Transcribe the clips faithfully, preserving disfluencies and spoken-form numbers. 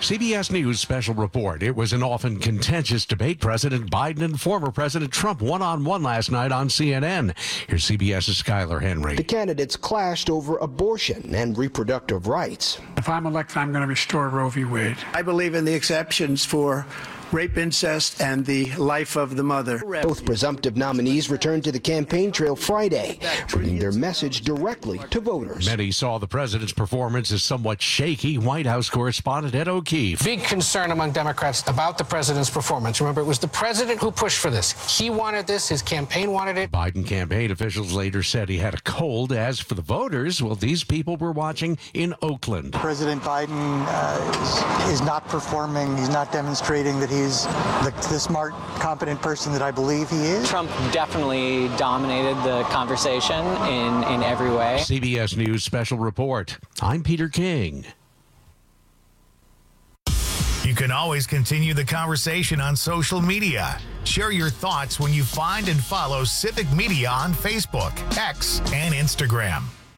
C B S News special report. It was an often contentious debate. President Biden and former President Trump one-on-one last night on C N N. Here's CBS's Skylar Henry. The candidates clashed over abortion and reproductive rights. If I'm elected, I'm going to restore Roe v. Wade. I believe in the exceptions for rape, incest, and the life of the mother. Both presumptive nominees returned to the campaign trail Friday, bringing their message directly to voters. Many saw the president's performance as somewhat shaky. White House correspondent Ed O'Keefe. Big concern among Democrats about the president's performance. Remember, it was the president who pushed for this. He wanted this. His campaign wanted it. Biden campaign officials later said he had a cold. As for the voters, well, these people were watching in Oakland. President Biden uh, is, is not performing. He's not demonstrating that he's the, the smart, competent person that I believe he is. Trump definitely dominated the conversation in, in every way. C B S News special report. I'm Peter King. You can always continue the conversation on social media. Share your thoughts when you find and follow Civic Media on Facebook, X, and Instagram.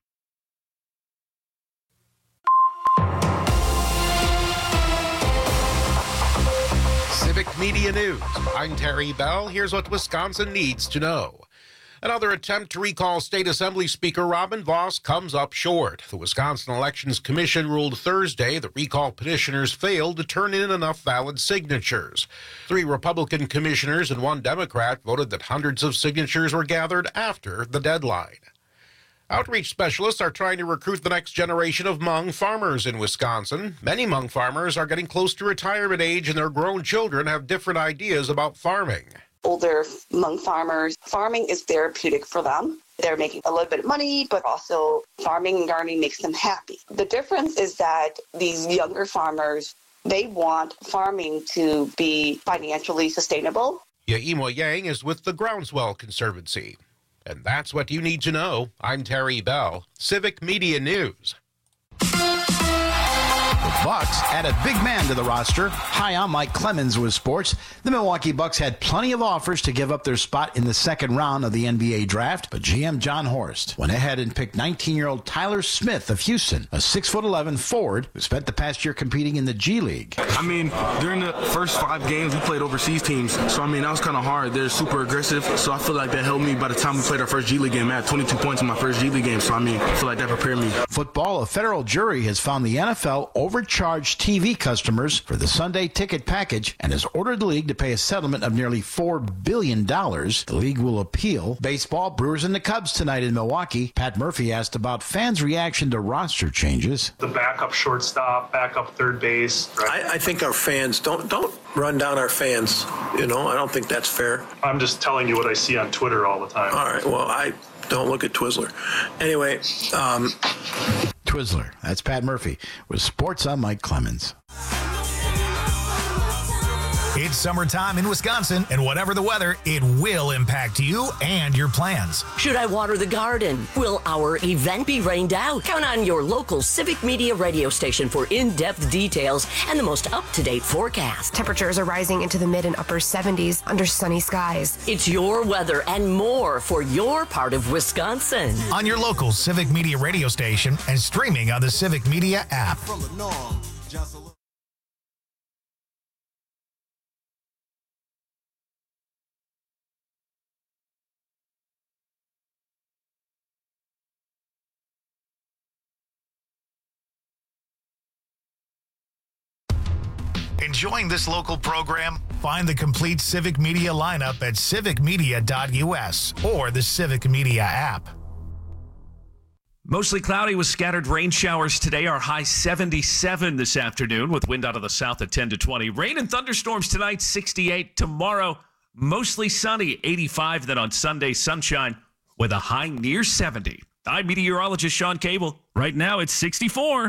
Civic Media News. I'm Terry Bell. Here's what Wisconsin needs to know. Another attempt to recall State Assembly Speaker Robin Vos comes up short. The Wisconsin Elections Commission ruled Thursday that recall petitioners failed to turn in enough valid signatures. Three Republican commissioners and one Democrat voted that hundreds of signatures were gathered after the deadline. Outreach specialists are trying to recruit the next generation of Hmong farmers in Wisconsin. Many Hmong farmers are getting close to retirement age, and their grown children have different ideas about farming. Older Hmong farmers, farming is therapeutic for them. They're making a little bit of money, but also farming and gardening makes them happy. The difference is that these younger farmers, they want farming to be financially sustainable. Yaimo Yang is with the Groundswell Conservancy. And that's what you need to know. I'm Terry Bell, Civic Media News. The Bucks add a big man to the roster. Hi, I'm Mike Clemens with sports. The Milwaukee Bucks had plenty of offers to give up their spot in the second round of the N B A draft, but G M John Horst went ahead and picked nineteen-year-old Tyler Smith of Houston, a six foot eleven forward who spent the past year competing in the G League. I mean, during the first five games, we played overseas teams, so I mean, that was kind of hard. They're super aggressive, so I feel like that helped me. By the time we played our first G League game, I had twenty-two points in my first G League game, so I mean, I feel like that prepared me. Football, a federal jury has found the N F L overcharged T V customers for the Sunday ticket package and has ordered the league to pay a settlement of nearly four billion dollars. The league will appeal. Baseball, Brewers and the Cubs tonight in Milwaukee. Pat Murphy asked about fans' reaction to roster changes. The backup shortstop, backup third base. Right? I, I think our fans, don't don't run down our fans. You know, I don't think that's fair. I'm just telling you what I see on Twitter all the time. All right, well, I don't look at Twizzler. Anyway. Um, Twizzler. That's Pat Murphy with Sports. I'm Mike Clemens. It's summertime in Wisconsin, and whatever the weather, it will impact you and your plans. Should I water the garden? Will our event be rained out? Count on your local Civic Media radio station for in-depth details and the most up-to-date forecast. Temperatures are rising into the mid and upper seventies under sunny skies. It's your weather and more for your part of Wisconsin. On your local Civic Media radio station and streaming on the Civic Media app. Enjoying this local program? Find the complete Civic Media lineup at civic media dot u s or the Civic Media app. Mostly cloudy with scattered rain showers today. Our high seventy-seven this afternoon with wind out of the south at ten to twenty. Rain and thunderstorms tonight, sixty-eight. Tomorrow, mostly sunny, eighty-five. Then on Sunday, sunshine with a high near seventy. I'm meteorologist Sean Cable. Right now, it's sixty-four.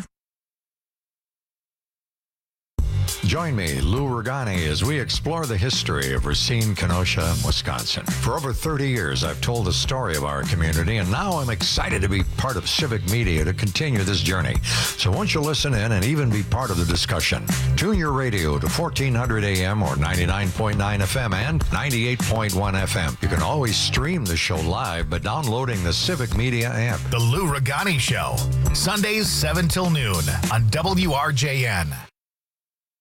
Join me, Lou Ragani, as we explore the history of Racine, Kenosha, Wisconsin. For over thirty years, I've told the story of our community, and now I'm excited to be part of Civic Media to continue this journey. So won't you listen in and even be part of the discussion? Tune your radio to fourteen hundred A M or ninety-nine point nine F M and ninety-eight point one F M. You can always stream the show live by downloading the Civic Media app. The Lou Ragani Show, Sundays seven till noon on W R J N.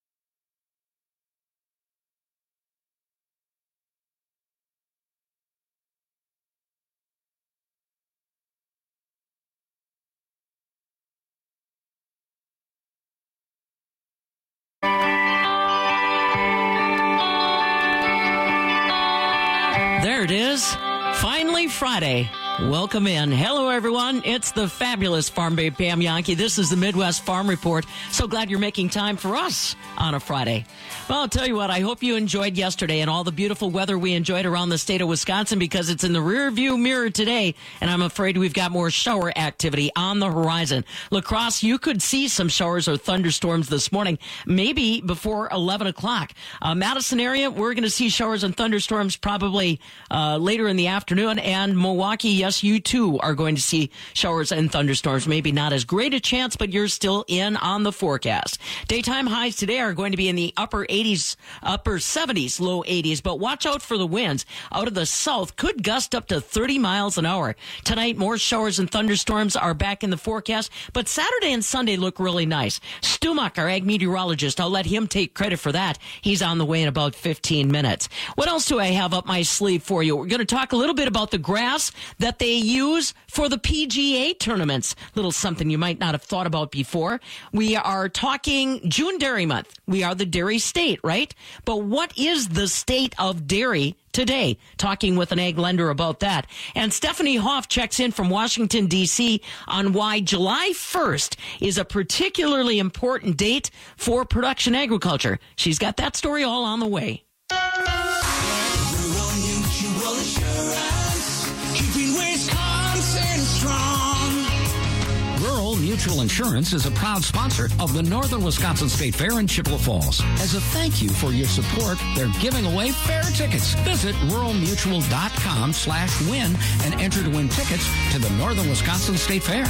Happy Friday. Welcome in. Hello, everyone. It's the fabulous Farm Babe Pam Yankee. This is the Midwest Farm Report. So glad you're making time for us on a Friday. Well, I'll tell you what, I hope you enjoyed yesterday and all the beautiful weather we enjoyed around the state of Wisconsin, because it's in the rear view mirror today, and I'm afraid we've got more shower activity on the horizon. La Crosse, you could see some showers or thunderstorms this morning, maybe before eleven o'clock. Uh, Madison area, we're going to see showers and thunderstorms probably uh, later in the afternoon, and Milwaukee, yes, you too are going to see showers and thunderstorms. Maybe not as great a chance, but you're still in on the forecast. Daytime highs today are going to be in the upper eighties, upper seventies, low eighties, but watch out for the winds out of the south. Could gust up to thirty miles an hour. Tonight, more showers and thunderstorms are back in the forecast, but Saturday and Sunday look really nice. Stumac, our ag meteorologist, I'll let him take credit for that. He's on the way in about fifteen minutes. What else do I have up my sleeve for you? We're going to talk a little bit about the grass that they use for the P G A tournaments. Little something you might not have thought about before. We are talking June Dairy Month. We are the dairy state, right? But what is the state of dairy today? Talking with an ag lender about that. And Stephanie Hoff checks in from Washington, D C on why July first is a particularly important date for production agriculture. She's got that story all on the way. Rural Mutual Insurance, keeping Wisconsin strong. Rural Mutual Insurance is a proud sponsor of the Northern Wisconsin State Fair in Chippewa Falls. As a thank you for your support, they're giving away fair tickets. Visit rural mutual dot com slash win and enter to win tickets to the Northern Wisconsin State Fair.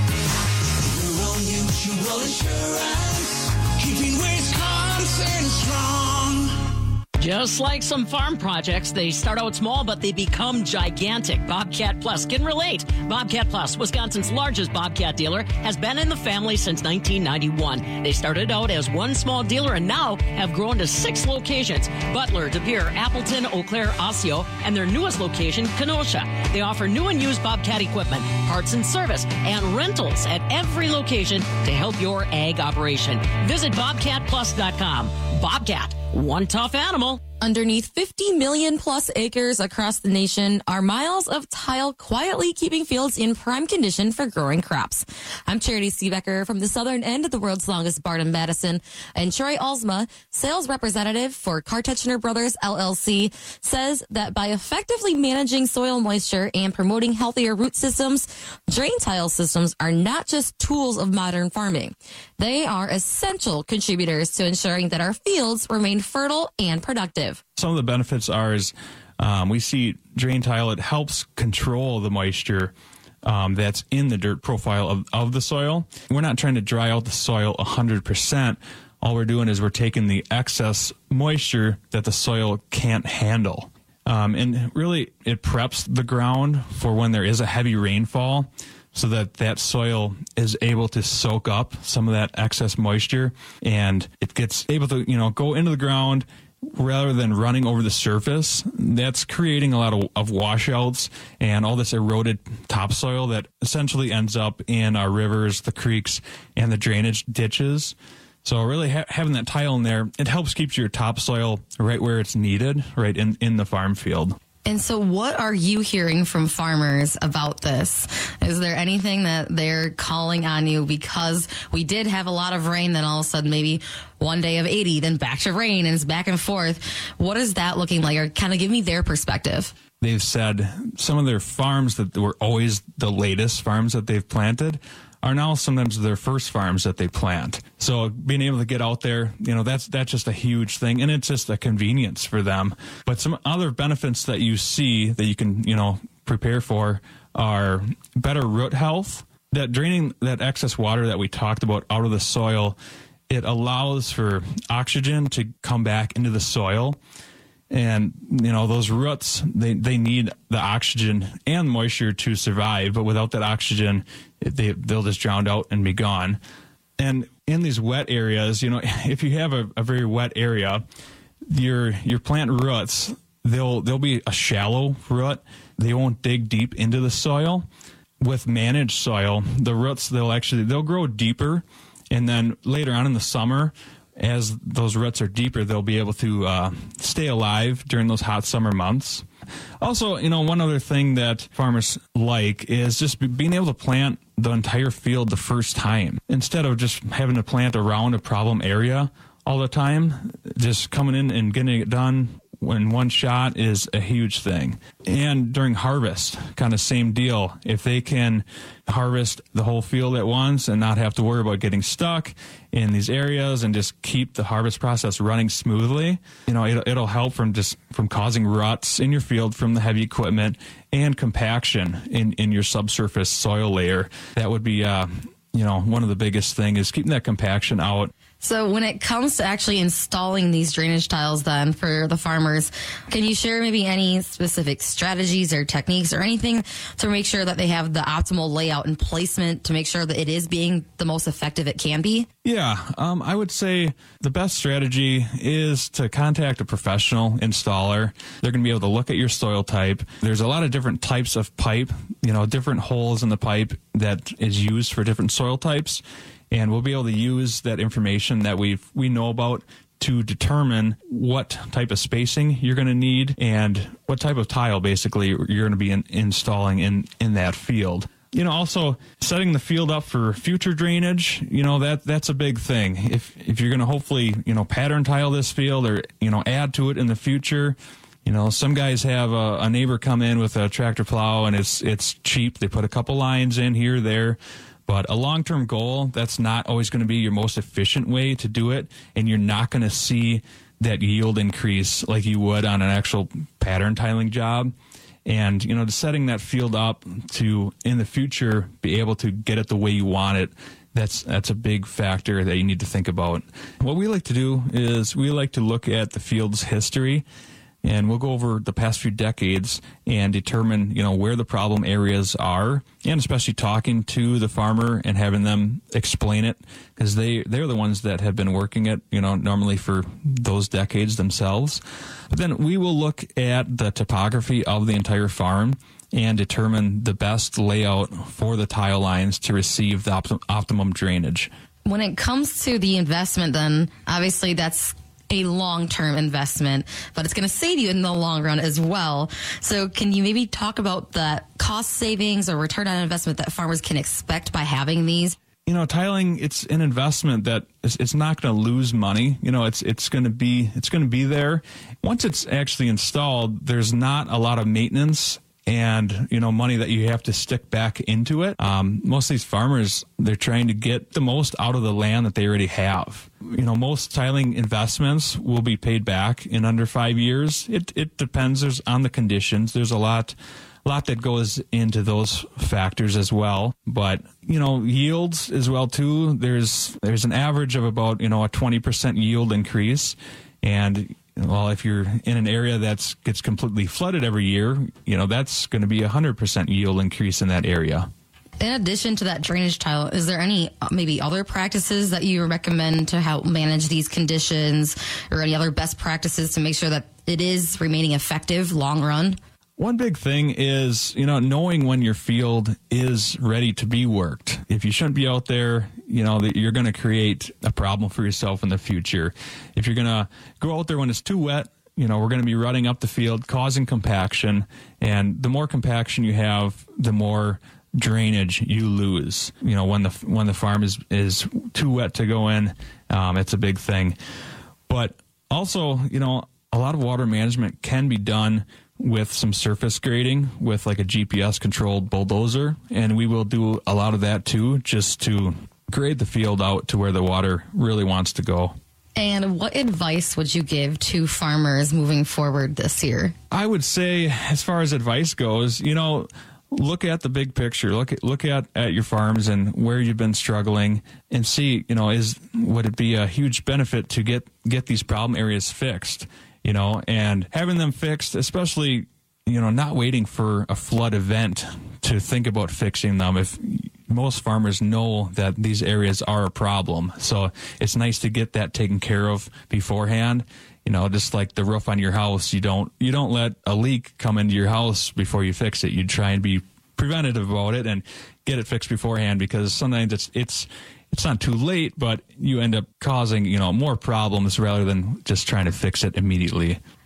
Rural Mutual Insurance, keeping Wisconsin strong. Just like some farm projects, they start out small, but they become gigantic. Bobcat Plus can relate. Bobcat Plus, Wisconsin's largest Bobcat dealer, has been in the family since nineteen ninety-one. They started out as one small dealer and now have grown to six locations: Butler, De Pere, Appleton, Eau Claire, Osseo, and their newest location, Kenosha. They offer new and used Bobcat equipment, parts and service, and rentals at every location to help your ag operation. Visit bobcat plus dot com. Bobcat, one tough animal. Underneath fifty million plus acres across the nation are miles of tile quietly keeping fields in prime condition for growing crops. I'm Charity Seebecker from the southern end of the world's longest barn in Madison, and Troy Alsma, sales representative for Kartechner Brothers L L C, says that by effectively managing soil moisture and promoting healthier root systems, drain tile systems are not just tools of modern farming. They are essential contributors to ensuring that our fields remain fertile and productive. Some of the benefits are is um, we see drain tile, it helps control the moisture um, that's in the dirt profile of, of the soil. We're not trying to dry out the soil one hundred percent. All we're doing is we're taking the excess moisture that the soil can't handle. Um, and really, it preps the ground for when there is a heavy rainfall, so that that soil is able to soak up some of that excess moisture, and it gets able to, you know, go into the ground rather than running over the surface. That's creating a lot of, of washouts and all this eroded topsoil that essentially ends up in our rivers, the creeks, and the drainage ditches. So really ha- having that tile in there, it helps keep your topsoil right where it's needed, right in, in the farm field. And so what are you hearing from farmers about this? Is there anything that they're calling on you? Because we did have a lot of rain, then all of a sudden maybe one day of eighty, then back to rain, and it's back and forth. What is that looking like? Or kind of give me their perspective. They've said some of their farms that were always the latest farms that they've planted are now sometimes their first farms that they plant. So being able to get out there, you know, that's that's just a huge thing, and it's just a convenience for them. But some other benefits that you see that you can, you know, prepare for are better root health. That draining that excess water that we talked about out of the soil, it allows for oxygen to come back into the soil. And, you know, those roots, they, they need the oxygen and moisture to survive. But without that oxygen, they, they'll just drown out and be gone. And in these wet areas, you know, if you have a, a very wet area, your your plant roots, they'll they'll be a shallow root. They won't dig deep into the soil. With managed soil, the roots, they'll actually, they'll grow deeper. And then later on in the summer, as those roots are deeper, they'll be able to uh, stay alive during those hot summer months. Also, you know, one other thing that farmers like is just being able to plant the entire field the first time instead of just having to plant around a problem area all the time. Just coming in and getting it done in one shot is a huge thing. And during harvest, kind of same deal. If they can harvest the whole field at once and not have to worry about getting stuck in these areas and just keep the harvest process running smoothly, you know, it'll, it'll help from just from causing ruts in your field from the heavy equipment and compaction in, in your subsurface soil layer. That would be, uh, you know, one of the biggest thing is keeping that compaction out. So when it comes to actually installing these drainage tiles then for the farmers, can you share maybe any specific strategies or techniques or anything to make sure that they have the optimal layout and placement to make sure that it is being the most effective it can be? Yeah, um, I would say the best strategy is to contact a professional installer. They're going to be able to look at your soil type. There's a lot of different types of pipe, you know, different holes in the pipe that is used for different soil types. And we'll be able to use that information that we we know about to determine what type of spacing you're going to need and what type of tile basically you're going to be in, installing in, in that field. You know, also setting the field up for future drainage, you know, that that's a big thing. If if you're going to hopefully, you know, pattern tile this field or, you know, add to it in the future. You know, some guys have a, a neighbor come in with a tractor plow and it's it's cheap. They put a couple lines in here, there. But a long-term goal, that's not always going to be your most efficient way to do it, and you're not going to see that yield increase like you would on an actual pattern tiling job. And, you know, setting that field up to, in the future, be able to get it the way you want it, that's that's a big factor that you need to think about. What we like to do is we like to look at the field's history, and we'll go over the past few decades and determine, you know, where the problem areas are, and especially talking to the farmer and having them explain it, because they, they're the ones that have been working it, you know, normally for those decades themselves. But then we will look at the topography of the entire farm and determine the best layout for the tile lines to receive the optim- optimum drainage. When it comes to the investment, then obviously that's a long-term investment, but it's going to save you in the long run as well. So can you maybe talk about the cost savings or return on investment that farmers can expect by having these? You know, tiling, it's an investment that is, it's not going to lose money. You know, it's it's going to be it's going to be there. Once it's actually installed, there's not a lot of maintenance and, you know, money that you have to stick back into it. Um, most of these farmers, they're trying to get the most out of the land that they already have. You know, most tiling investments will be paid back in under five years. It it depends There's, on the conditions. There's a lot, lot that goes into those factors as well. But, you know, yields as well, too. There's there's an average of about, you know, a twenty percent yield increase. And well, if you're in an area that gets completely flooded every year, you know, that's going to be a one hundred percent yield increase in that area. In addition to that drainage tile, is there any maybe other practices that you recommend to help manage these conditions, or any other best practices to make sure that it is remaining effective long run? One big thing is, you know, knowing when your field is ready to be worked. If you shouldn't be out there, you know, that you're going to create a problem for yourself in the future. If you're going to go out there when it's too wet, you know, we're going to be rutting up the field, causing compaction. And the more compaction you have, the more drainage you lose. You know, when the when the farm is, is too wet to go in, um, it's a big thing. But also, you know, a lot of water management can be done with some surface grading with like a G P S controlled bulldozer. And we will do a lot of that too, just to grade the field out to where the water really wants to go. And what advice would you give to farmers moving forward this year? I would say, as far as advice goes, you know, look at the big picture. Look at look at, at your farms and where you've been struggling, and see, you know, is would it be a huge benefit to get get these problem areas fixed? You know, and having them fixed, especially, you know, not waiting for a flood event to think about fixing them. If most farmers know that these areas are a problem, so it's nice to get that taken care of beforehand. You know, just like the roof on your house, you don't you don't let a leak come into your house before you fix it. You try and be preventative about it and get it fixed beforehand, because sometimes it's it's it's not too late, but you end up causing, you know, more problems rather than just trying to fix it immediately.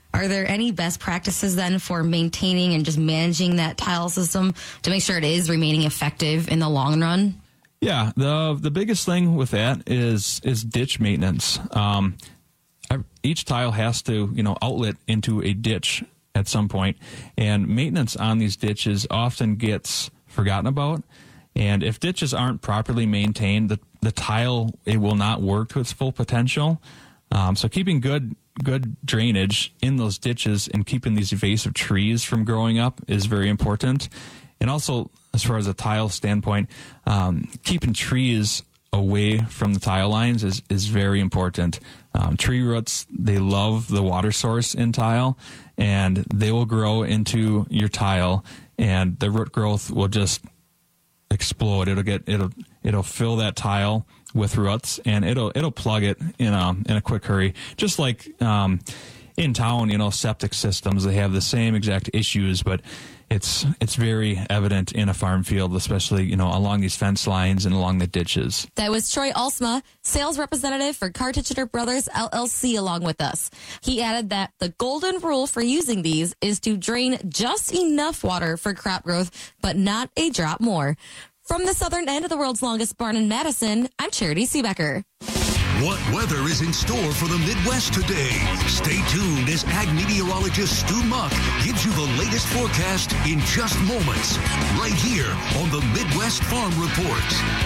Are there any best practices then for maintaining and just managing that tile system to make sure it is remaining effective in the long run? Yeah, the the biggest thing with that is is ditch maintenance. Um, each tile has to, you know, outlet into a ditch at some point, and maintenance on these ditches often gets forgotten about. And if ditches aren't properly maintained, the the tile, it will not work to its full potential. Um, so keeping good good drainage in those ditches and keeping these invasive trees from growing up is very important. And also, as far as a tile standpoint, um, keeping trees away from the tile lines is, is very important. Um, tree roots, they love the water source in tile, and they will grow into your tile, and the root growth will just explode. It'll get it'll it'll fill that tile with roots, and it'll it'll plug it in a in a quick hurry. Just like um, in town, you know, septic systems, they have the same exact issues, but it's it's very evident in a farm field, especially, you know, along these fence lines and along the ditches. That was Troy Alsma, sales representative for Carr-Tichenor Brothers L L C, along with us. He added that the golden rule for using these is to drain just enough water for crop growth, but not a drop more. From the southern end of the world's longest barn in Madison, I'm Charity Seebecker. What weather is in store for the Midwest today? Stay tuned as ag meteorologist Stu Muck gives you the latest forecast in just moments, right here on the Midwest Farm Report.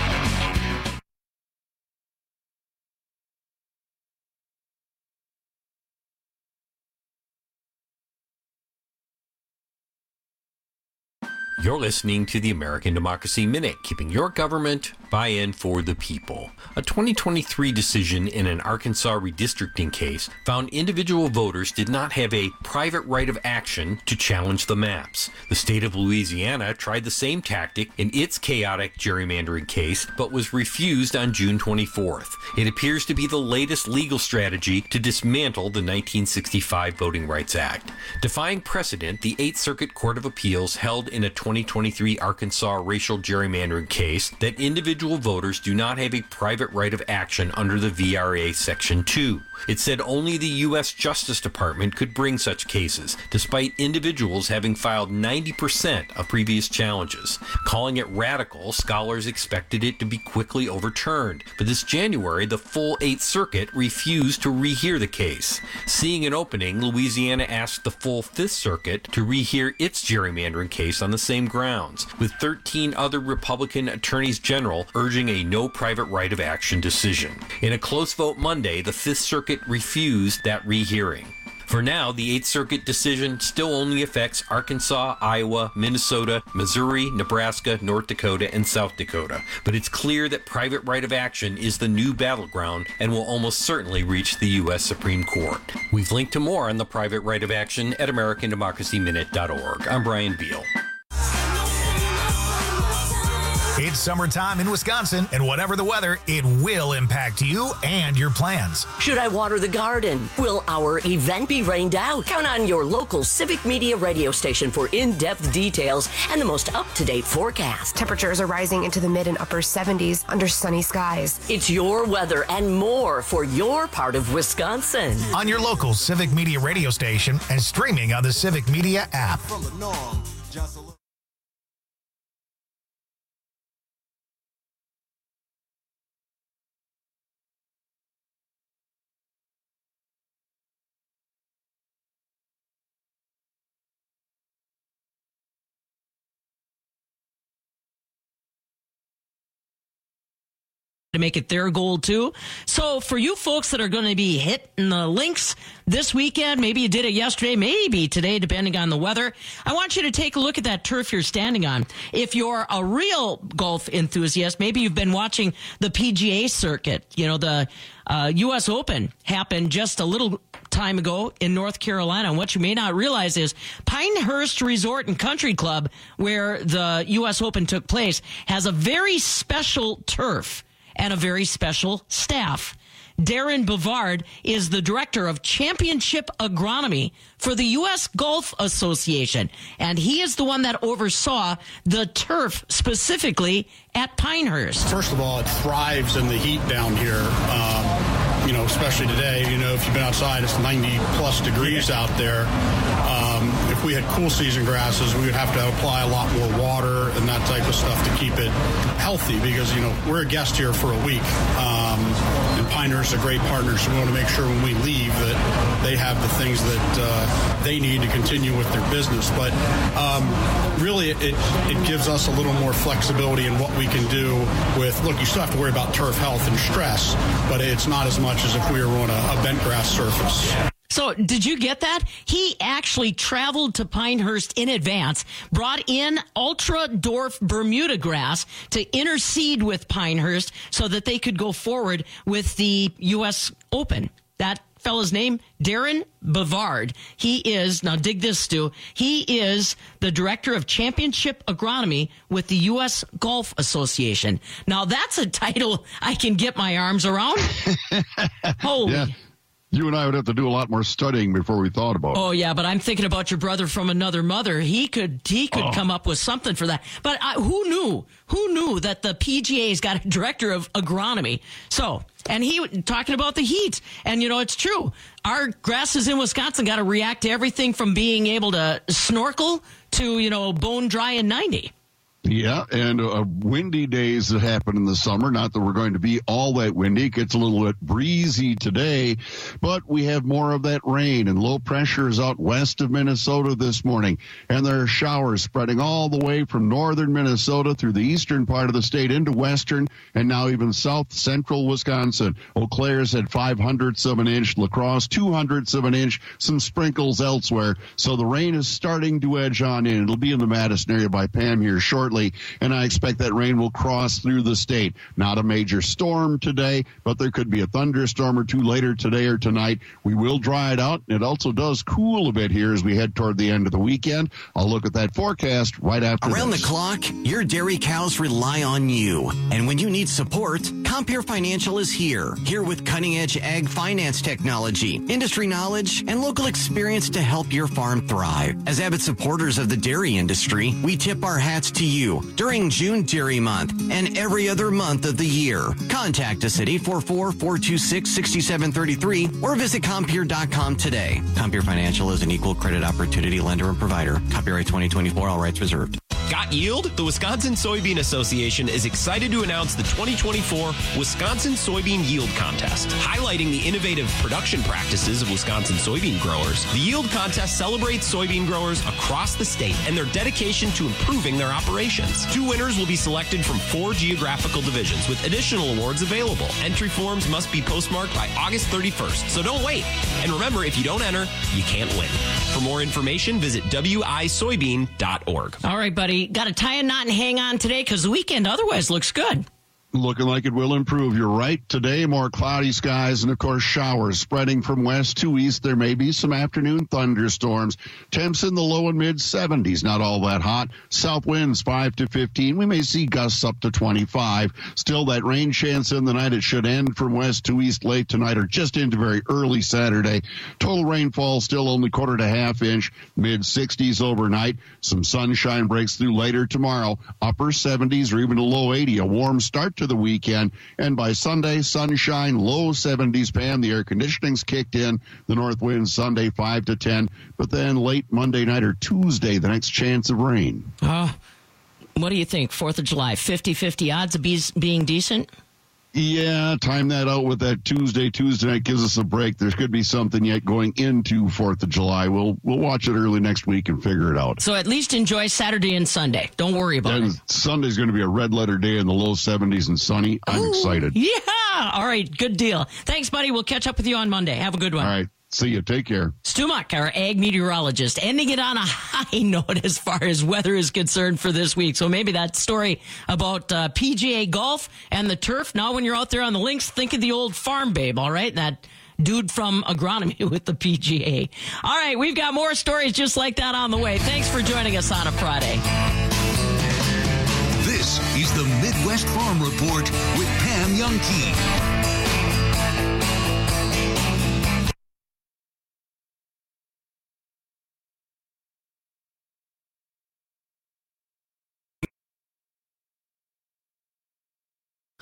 You're listening to the American Democracy Minute, keeping your government buy-in for the people. A twenty twenty-three decision in an Arkansas redistricting case found individual voters did not have a private right of action to challenge the maps. The state of Louisiana tried the same tactic in its chaotic gerrymandering case, but was refused on June twenty-fourth. It appears to be the latest legal strategy to dismantle the nineteen sixty-five Voting Rights Act. Defying precedent, the Eighth Circuit Court of Appeals held in a twenty twenty-three Arkansas racial gerrymandering case that individual voters do not have a private right of action under the V R A Section two. It said only the U S Justice Department could bring such cases, despite individuals having filed ninety percent of previous challenges. Calling it radical, scholars expected it to be quickly overturned. But this January, the full Eighth Circuit refused to rehear the case. Seeing an opening, Louisiana asked the full Fifth Circuit to rehear its gerrymandering case on the same grounds, with thirteen other Republican attorneys general urging a no private right of action decision. In a close vote Monday, the Fifth Circuit refused that rehearing. For now, the Eighth Circuit decision still only affects Arkansas, Iowa, Minnesota, Missouri, Nebraska, North Dakota, and South Dakota. But it's clear that private right of action is the new battleground and will almost certainly reach the U S Supreme Court. We've linked to more on the private right of action at American Democracy Minute dot org. I'm Brian Beal. It's summertime in Wisconsin, and whatever the weather, it will impact you and your plans. Should I water the garden? Will our event be rained out? Count on your local Civic Media radio station for in-depth details and the most up-to-date forecast. Temperatures are rising into the mid and upper seventies under sunny skies. It's your weather and more for your part of Wisconsin. On your local Civic Media radio station and streaming on the Civic Media app. To make it their goal too. So for you folks that are going to be hitting the links this weekend, maybe you did it yesterday, maybe today, depending on the weather, I want you to take a look at that turf you're standing on. If you're a real golf enthusiast, maybe you've been watching the P G A circuit. You know, the uh, U S Open happened just a little time ago in North Carolina. And what you may not realize is Pinehurst Resort and Country Club, where the U S Open took place, has a very special turf and a very special staff. Darren Bavard is the director of championship agronomy for the U S Golf Association, and he is the one that oversaw the turf specifically at Pinehurst. First of all, it thrives in the heat down here. Um, you know, especially today, you know, if you've been outside, it's ninety plus degrees out there. Um, if we had cool season grasses, we would have to apply a lot more water and that type of stuff to keep it healthy because, you know, we're a guest here for a week. Um, and Pinehurst is a great partner, so we want to make sure when we leave that they have the things that uh, they need to continue with their business. But um, really, it, it gives us a little more flexibility in what we can do with, look, you still have to worry about turf health and stress, but it's not as much as if we were on a, a bent grass surface. So did you get that? He actually traveled to Pinehurst in advance, brought in Ultra Dwarf Bermuda grass to intercede with Pinehurst so that they could go forward with the U S Open. That fellow's name, Darren Bavard. He is, now dig this, Stu, he is the director of championship agronomy with the U S Golf Association. Now that's a title I can get my arms around. Holy. Yeah. You and I would have to do a lot more studying before we thought about it. Oh, yeah, but I'm thinking about your brother from another mother. He could he could oh. come up with something for that. But uh, who knew? Who knew that the P G A's got a director of agronomy? So, and he talking about the heat. And, you know, it's true. Our grasses in Wisconsin got to react to everything from being able to snorkel to, you know, bone dry and ninety. Yeah, and uh, windy days that happen in the summer. Not that we're going to be all that windy. It gets a little bit breezy today, but we have more of that rain, and low pressure is out west of Minnesota this morning, and there are showers spreading all the way from northern Minnesota through the eastern part of the state into western, and now even south central Wisconsin. Eau Claire's had five hundredths of an inch, La Crosse two hundredths of an inch, some sprinkles elsewhere. So the rain is starting to edge on in. It'll be in the Madison area by Pam here shortly. And I expect that rain will cross through the state. Not a major storm today, but there could be a thunderstorm or two later today or tonight. We will dry it out. It also does cool a bit here as we head toward the end of the weekend. I'll look at that forecast right after Around this. the clock, your dairy cows rely on you. And when you need support, Compeer Financial is here. Here with cutting-edge ag finance technology, industry knowledge, and local experience to help your farm thrive. As avid supporters of the dairy industry, we tip our hats to you during June Dairy Month and every other month of the year. Contact us at eight four four, four two six, six seven three three or visit Compeer dot com today. Compeer Financial is an equal credit opportunity lender and provider. Copyright twenty twenty-four, all rights reserved. Got yield? The Wisconsin Soybean Association is excited to announce the twenty twenty-four Wisconsin Soybean Yield Contest. Highlighting the innovative production practices of Wisconsin soybean growers, the Yield Contest celebrates soybean growers across the state and their dedication to improving their operations. Two winners will be selected from four geographical divisions with additional awards available. Entry forms must be postmarked by August thirty-first, so don't wait. And remember, if you don't enter, you can't win. For more information, visit w i soybean dot org. All right, buddy. Got to tie a knot and hang on today because the weekend otherwise looks good. Looking like it will improve. You're right. Today, more cloudy skies and, of course, showers spreading from west to east. There may be some afternoon thunderstorms. Temps in the low and mid seventies. Not all that hot. South winds five to fifteen. We may see gusts up to twenty-five. Still, that rain chance in the night. It should end from west to east late tonight or just into very early Saturday. Total rainfall still only quarter to half inch. Mid sixties overnight. Some sunshine breaks through later tomorrow. Upper seventies or even a low eighty. A warm start to the weekend, and by Sunday, sunshine, low seventies. Pam, the air conditioning's kicked in. The north wind Sunday five to ten, but then late Monday night or Tuesday, the next chance of rain. Uh, what do you think? Fourth of July, fifty-fifty odds of being decent? Yeah, time that out with that Tuesday. Tuesday night gives us a break. There could be something yet going into fourth of July. We'll we'll watch it early next week and figure it out. So at least enjoy Saturday and Sunday. Don't worry about and it. Sunday's going to be a red letter day in the low seventies and sunny. I'm Ooh, excited. Yeah. All right. Good deal. Thanks, buddy. We'll catch up with you on Monday. Have a good one. All right. See you. Take care. Stu Muck, our ag meteorologist, ending it on a high note as far as weather is concerned for this week. So maybe that story about uh, P G A golf and the turf. Now when you're out there on the links, think of the old farm babe, all right? That dude from agronomy with the P G A. All right, we've got more stories just like that on the way. Thanks for joining us on a Friday. This is the Midwest Farm Report with Pam Youngkey.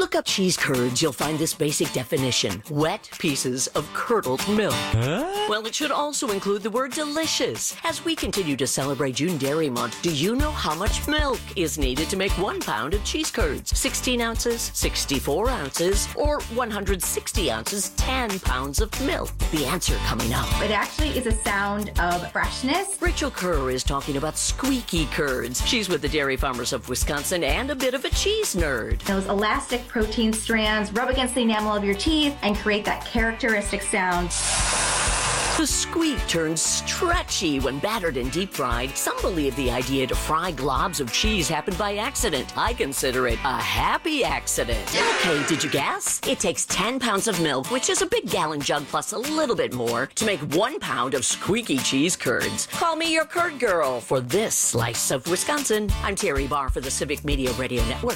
Look up cheese curds. You'll find this basic definition. Wet pieces of curdled milk. Huh? Well, it should also include the word delicious. As we continue to celebrate June Dairy Month, do you know how much milk is needed to make one pound of cheese curds? sixteen ounces, sixty-four ounces, or one hundred sixty ounces, ten pounds of milk? The answer coming up. It actually is a sound of freshness. Rachel Kerr is talking about squeaky curds. She's with the Dairy Farmers of Wisconsin and a bit of a cheese nerd. Those elastic protein strands rub against the enamel of your teeth and create that characteristic sound. The squeak turns stretchy when battered and deep fried. Some believe the idea to fry globs of cheese happened by accident. I consider it a happy accident. Okay, did you guess? It takes ten pounds of milk, which is a big gallon jug plus a little bit more, to make one pound of squeaky cheese curds. Call me your curd girl for this slice of Wisconsin. I'm Terry Barr for the Civic Media Radio Network.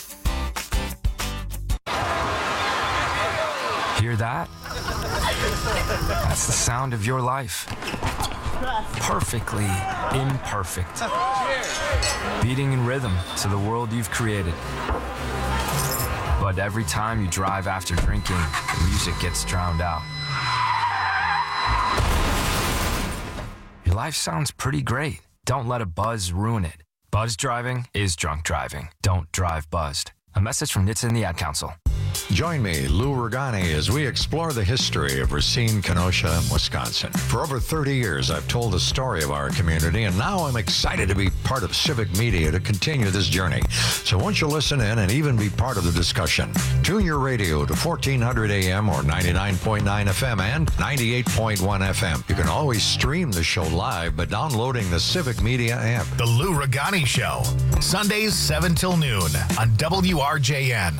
Hear that? That's the sound of your life. Perfectly imperfect. Beating in rhythm to the world you've created. But every time you drive after drinking, music gets drowned out. Your life sounds pretty great. Don't let a buzz ruin it. Buzz driving is drunk driving. Don't drive buzzed. A message from N H T S A and the Ad Council. Join me, Lou Regani, as we explore the history of Racine, Kenosha, Wisconsin. For over thirty years, I've told the story of our community, and now I'm excited to be part of Civic Media to continue this journey. So won't you listen in and even be part of the discussion? Tune your radio to fourteen hundred A M or ninety-nine point nine F M and ninety-eight point one F M. You can always stream the show live by downloading the Civic Media app. The Lou Regani Show, Sundays seven till noon on W R J N.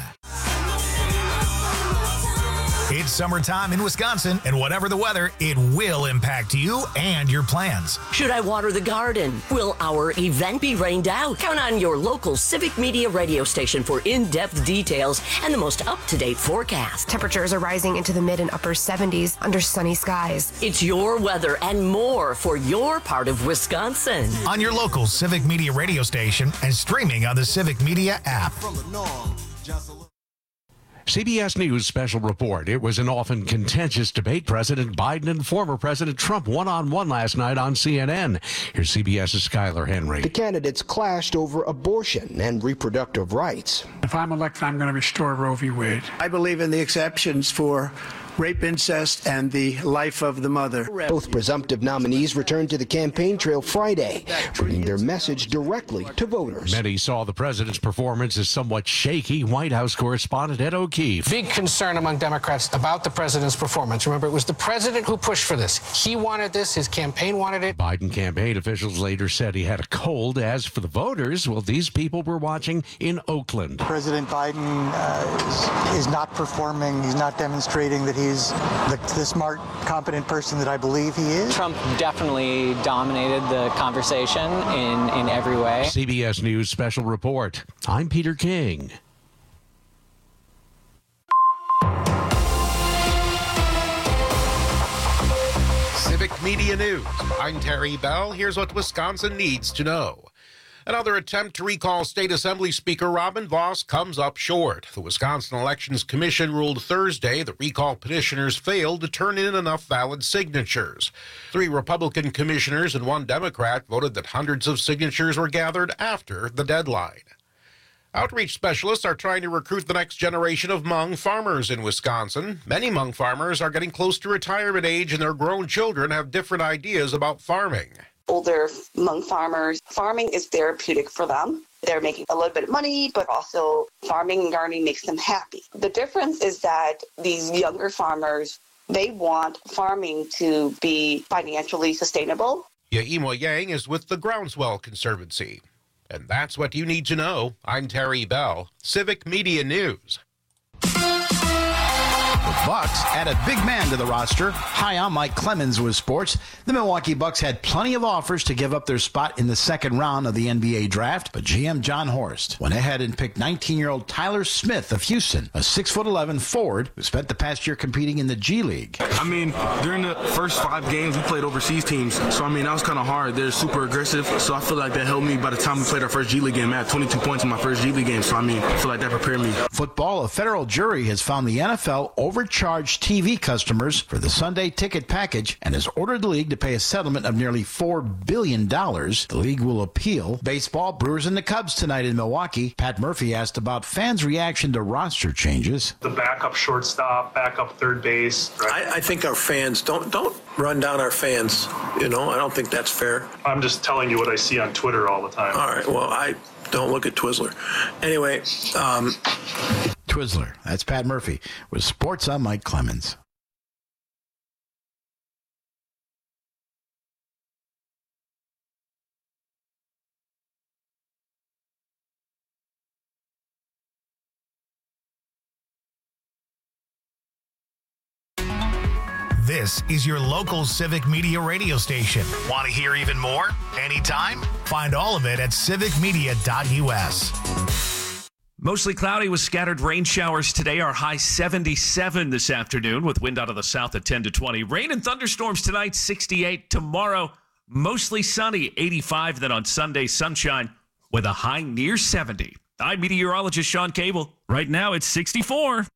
It's summertime in Wisconsin, and whatever the weather, it will impact you and your plans. Should I water the garden? Will our event be rained out? Count on your local Civic Media radio station for in-depth details and the most up-to-date forecast. Temperatures are rising into the mid and upper seventies under sunny skies. It's your weather and more for your part of Wisconsin. On your local Civic Media radio station and streaming on the Civic Media app. C B S News special report. It was an often contentious debate. President Biden and former President Trump one-on-one last night on C N N. Here's CBS's Skyler Henry. The candidates clashed over abortion and reproductive rights. If I'm elected, I'm going to restore Roe v. Wade. I believe in the exceptions for rape, incest, and the life of the mother. Both presumptive nominees returned to the campaign trail Friday, bringing their message directly to voters. Many saw the president's performance as somewhat shaky. White House correspondent Ed O'Keefe. Big concern among Democrats about the president's performance. Remember, it was the president who pushed for this. He wanted this. His campaign wanted it. Biden campaign officials later said he had a cold. As for the voters, well, these people were watching in Oakland. President Biden uh, is, is not performing. He's not demonstrating that he He's the, the smart, competent person that I believe he is. Trump definitely dominated the conversation in, in every way. C B S News special report. I'm Peter King. Civic Media News. I'm Terry Bell. Here's what Wisconsin needs to know. Another attempt to recall State Assembly Speaker Robin Vos comes up short. The Wisconsin Elections Commission ruled Thursday that recall petitioners failed to turn in enough valid signatures. Three Republican commissioners and one Democrat voted that hundreds of signatures were gathered after the deadline. Outreach specialists are trying to recruit the next generation of Hmong farmers in Wisconsin. Many Hmong farmers are getting close to retirement age, and their grown children have different ideas about farming. Older Hmong farmers, farming is therapeutic for them. They're making a little bit of money, but also farming and gardening makes them happy. The difference is that these younger farmers, they want farming to be financially sustainable. Yaimo Yang is with the Groundswell Conservancy. And that's what you need to know. I'm Terry Bell, Civic Media News. The Bucks added big man to the roster. Hi, I'm Mike Clemens with sports. The Milwaukee Bucks had plenty of offers to give up their spot in the second round of the N B A draft, but G M John Horst went ahead and picked nineteen-year-old Tyler Smith of Houston, a six foot eleven forward who spent the past year competing in the G League. I mean, during the first five games, we played overseas teams, so I mean, that was kind of hard. They're super aggressive, so I feel like that helped me. By the time we played our first G League game, I had twenty-two points in my first G League game, so I mean, I feel like that prepared me. Football, a federal jury has found the N F L overcharged T V customers for the Sunday ticket package and has ordered the league to pay a settlement of nearly four billion dollars. The league will appeal. Baseball, Brewers and the Cubs tonight in Milwaukee. Pat Murphy asked about fans' reaction to roster changes. The backup shortstop, backup third base. Right? I, I think our fans, don't don't run down our fans. You know, I don't think that's fair. I'm just telling you what I see on Twitter all the time. All right, well, I don't look at Twizzler. Anyway. Um, Twizzler. That's Pat Murphy. With sports, I'm Mike Clemens. This is your local Civic Media radio station. Want to hear even more? Anytime? Find all of it at civic media dot U S. Mostly cloudy with scattered rain showers today. Our high seventy-seven this afternoon with wind out of the south at ten to twenty. Rain and thunderstorms tonight, sixty-eight. Tomorrow, mostly sunny, eighty-five. Then on Sunday, sunshine with a high near seventy. I'm meteorologist Sean Cable. Right now, it's sixty-four.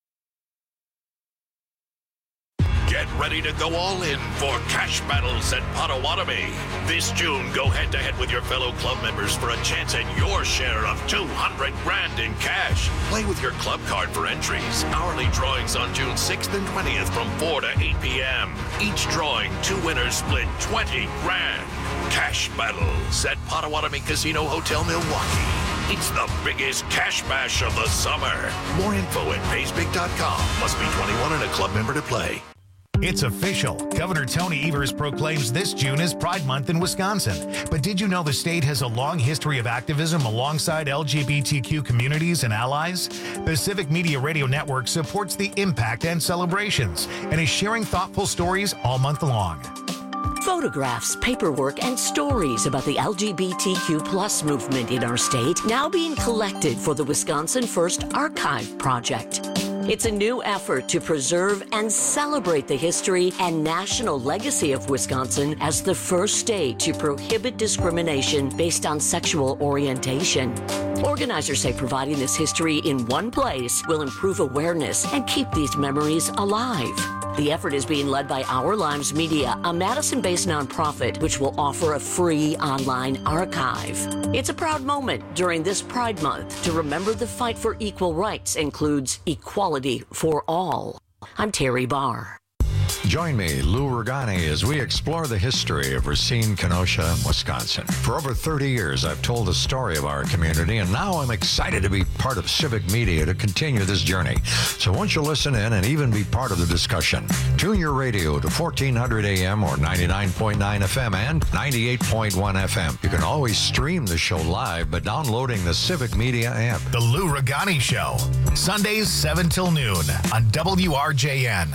Get ready to go all in for Cash Battles at Potawatomi. This June, go head-to-head with your fellow club members for a chance at your share of two hundred grand in cash. Play with your club card for entries. Hourly drawings on June sixth and twentieth from four to eight p.m. Each drawing, two winners split twenty grand. Cash Battles at Potawatomi Casino Hotel, Milwaukee. It's the biggest cash bash of the summer. More info at pays big dot com. Must be twenty-one and a club member to play. It's official. Governor Tony Evers proclaims this June as Pride Month in Wisconsin. But did you know the state has a long history of activism alongside L G B T Q communities and allies? The Civic Media Radio Network supports the impact and celebrations and is sharing thoughtful stories all month long. Photographs, paperwork, and stories about the L G B T Q plus movement in our state now being collected for the Wisconsin First Archive Project. It's a new effort to preserve and celebrate the history and national legacy of Wisconsin as the first state to prohibit discrimination based on sexual orientation. Organizers say providing this history in one place will improve awareness and keep these memories alive. The effort is being led by Our Lives Media, a Madison-based nonprofit which will offer a free online archive. It's a proud moment during this Pride Month to remember the fight for equal rights includes equality for all. I'm Terry Barr. Join me, Lou Ragani, as we explore the history of Racine, Kenosha, Wisconsin. For over thirty years, I've told the story of our community, and now I'm excited to be part of Civic Media to continue this journey. So won't you listen in and even be part of the discussion? Tune your radio to fourteen hundred A M or ninety-nine point nine F M and ninety-eight point one F M. You can always stream the show live by downloading the Civic Media app. The Lou Ragani Show, Sundays seven till noon on W R J N.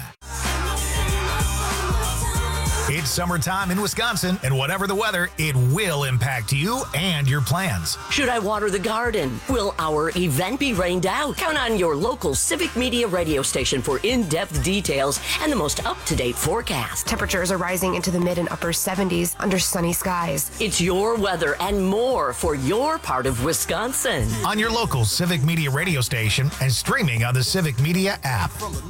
It's summertime in Wisconsin, and whatever the weather, it will impact you and your plans. Should I water the garden? Will our event be rained out? Count on your local Civic Media radio station for in-depth details and the most up-to-date forecast. Temperatures are rising into the mid and upper seventies under sunny skies. It's your weather and more for your part of Wisconsin. On your local Civic Media radio station and streaming on the Civic Media app.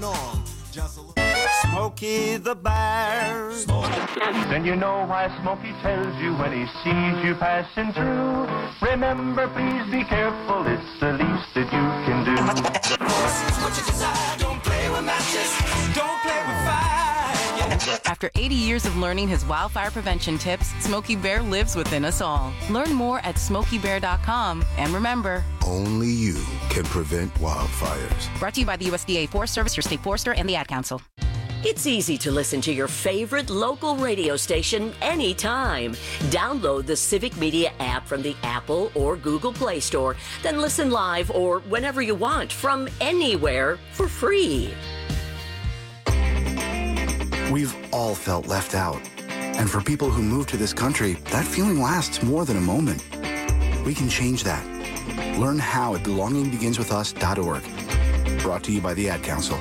Smokey the Bear. Then you know why Smokey tells you when he sees you passing through. Remember, please be careful, it's the least that you can do. What you decide, don't play with matches, don't play with fire. After eighty years of learning his wildfire prevention tips, Smokey Bear lives within us all. Learn more at smokey bear dot com. And remember, only you can prevent wildfires. Brought to you by the U S D A Forest Service, your state forester, and the Ad Council. It's easy to listen to your favorite local radio station anytime. Download the Civic Media app from the Apple or Google Play Store, then listen live or whenever you want from anywhere for free. We've all felt left out. And for people who move to this country, that feeling lasts more than a moment. We can change that. Learn how at belonging begins with us dot org. Brought to you by the Ad Council.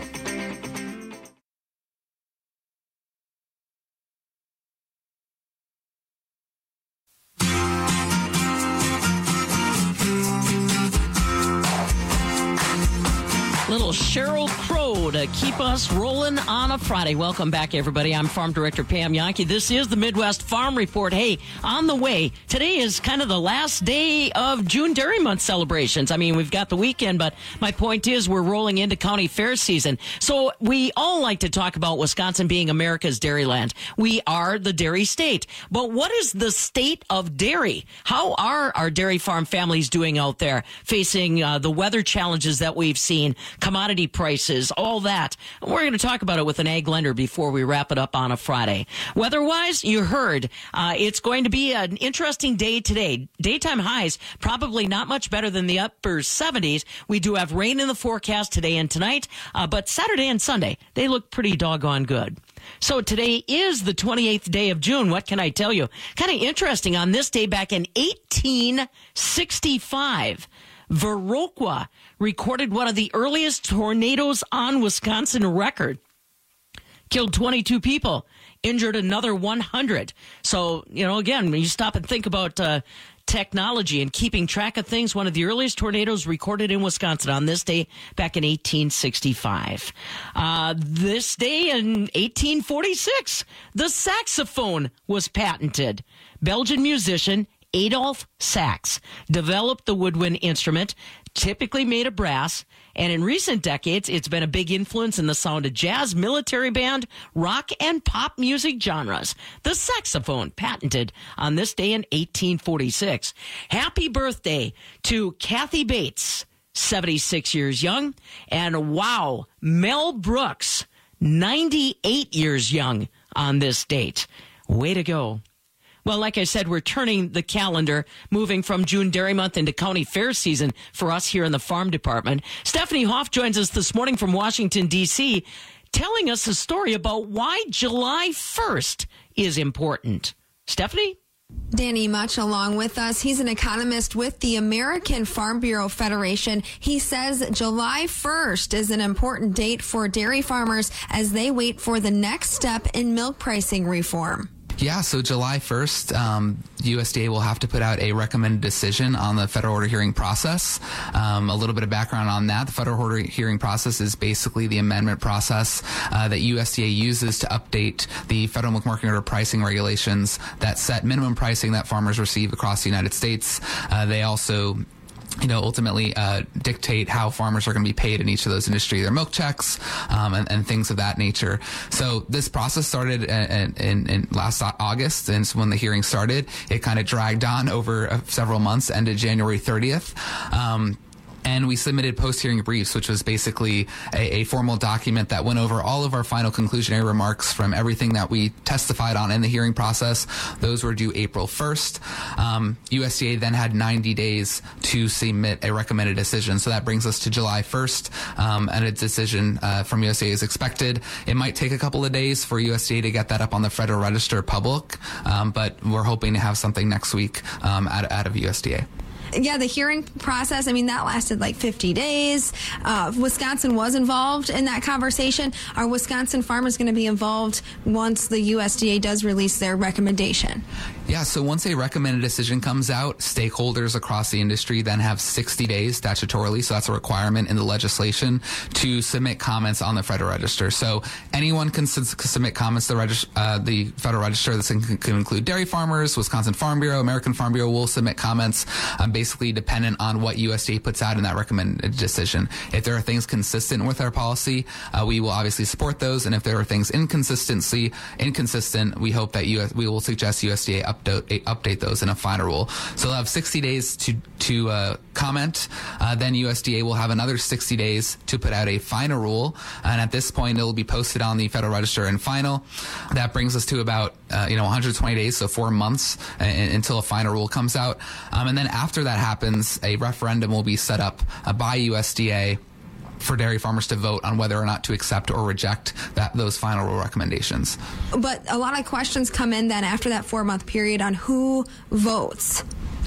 Little Sheryl Crow to keep us rolling on a Friday. Welcome back, everybody. I'm Farm Director Pam Yankee. This is the Midwest Farm Report. Hey, on the way, today is kind of the last day of June Dairy Month celebrations. I mean, we've got the weekend, but my point is we're rolling into county fair season. So we all like to talk about Wisconsin being America's dairy land. We are the dairy state. But what is the state of dairy? How are our dairy farm families doing out there facing uh, the weather challenges that we've seen? Commodity prices, all that. We're going to talk about it with an ag lender before we wrap it up on a Friday. Weather-wise, you heard, uh, it's going to be an interesting day today. Daytime highs, probably not much better than the upper seventies. We do have rain in the forecast today and tonight, uh, but Saturday and Sunday, they look pretty doggone good. So today is the twenty-eighth day of June. What can I tell you? Kind of interesting. On this day back in eighteen sixty-five, Viroqua recorded one of the earliest tornadoes on Wisconsin record. Killed twenty-two people, injured another one hundred. So, you know, again, when you stop and think about uh, technology and keeping track of things, one of the earliest tornadoes recorded in Wisconsin on this day back in eighteen sixty-five. Uh, this day in eighteen forty-six, the saxophone was patented. Belgian musician Adolphe Sax developed the woodwind instrument, typically made of brass, and in recent decades, it's been a big influence in the sound of jazz, military band, rock, and pop music genres. The saxophone, patented on this day in eighteen forty-six. Happy birthday to Kathy Bates, seventy-six years young, and wow, Mel Brooks, ninety-eight years young on this date. Way to go. Well, like I said, we're turning the calendar, moving from June Dairy Month into county fair season for us here in the farm department. Stephanie Hoff joins us this morning from Washington, D C, telling us a story about why July first is important. Stephanie? Danny Much along with us. He's an economist with the American Farm Bureau Federation. He says July first is an important date for dairy farmers as they wait for the next step in milk pricing reform. Yeah, so July first, um, U S D A will have to put out a recommended decision on the federal order hearing process. Um, a little bit of background on that. The federal order hearing process is basically the amendment process uh, that U S D A uses to update the federal milk marketing order pricing regulations that set minimum pricing that farmers receive across the United States. Uh, they also you know, ultimately uh, dictate how farmers are going to be paid in each of those industries, their milk checks, um, and, and things of that nature. So this process started in, in, in last August, and so when the hearing started, it kind of dragged on over uh, several months, ended January thirtieth. Um, And we submitted post-hearing briefs, which was basically a, a formal document that went over all of our final conclusionary remarks from everything that we testified on in the hearing process. Those were due April first. Um, U S D A then had ninety days to submit a recommended decision. So that brings us to July first, um, and a decision uh, from U S D A is expected. It might take a couple of days for U S D A to get that up on the Federal Register public, um, but we're hoping to have something next week um, out, out of U S D A. Yeah, the hearing process, I mean, that lasted like fifty days. Uh, Wisconsin was involved in that conversation. Are Wisconsin farmers going to be involved once the U S D A does release their recommendation? Yeah, so once a recommended decision comes out, stakeholders across the industry then have sixty days statutorily, so that's a requirement in the legislation, to submit comments on the Federal Register. So anyone can s- submit comments to the, regist- uh, the Federal Register. This can, can include dairy farmers, Wisconsin Farm Bureau, American Farm Bureau will submit comments, um, basically dependent on what U S D A puts out in that recommended decision. If there are things consistent with our policy, uh, we will obviously support those, and if there are things inconsistency, inconsistent, we hope that U S we will suggest U S D A update, update those in a final rule. So they'll have sixty days to to uh, comment. Uh, then U S D A will have another sixty days to put out a final rule, and at this point, it will be posted on the Federal Register and final. That brings us to about uh, you know one hundred twenty days, so four months uh, until a final rule comes out. Um, and then after that happens, a referendum will be set up uh, by U S D A. for dairy farmers to vote on whether or not to accept or reject that those final rule recommendations. But a lot of questions come in then after that four-month period on who votes.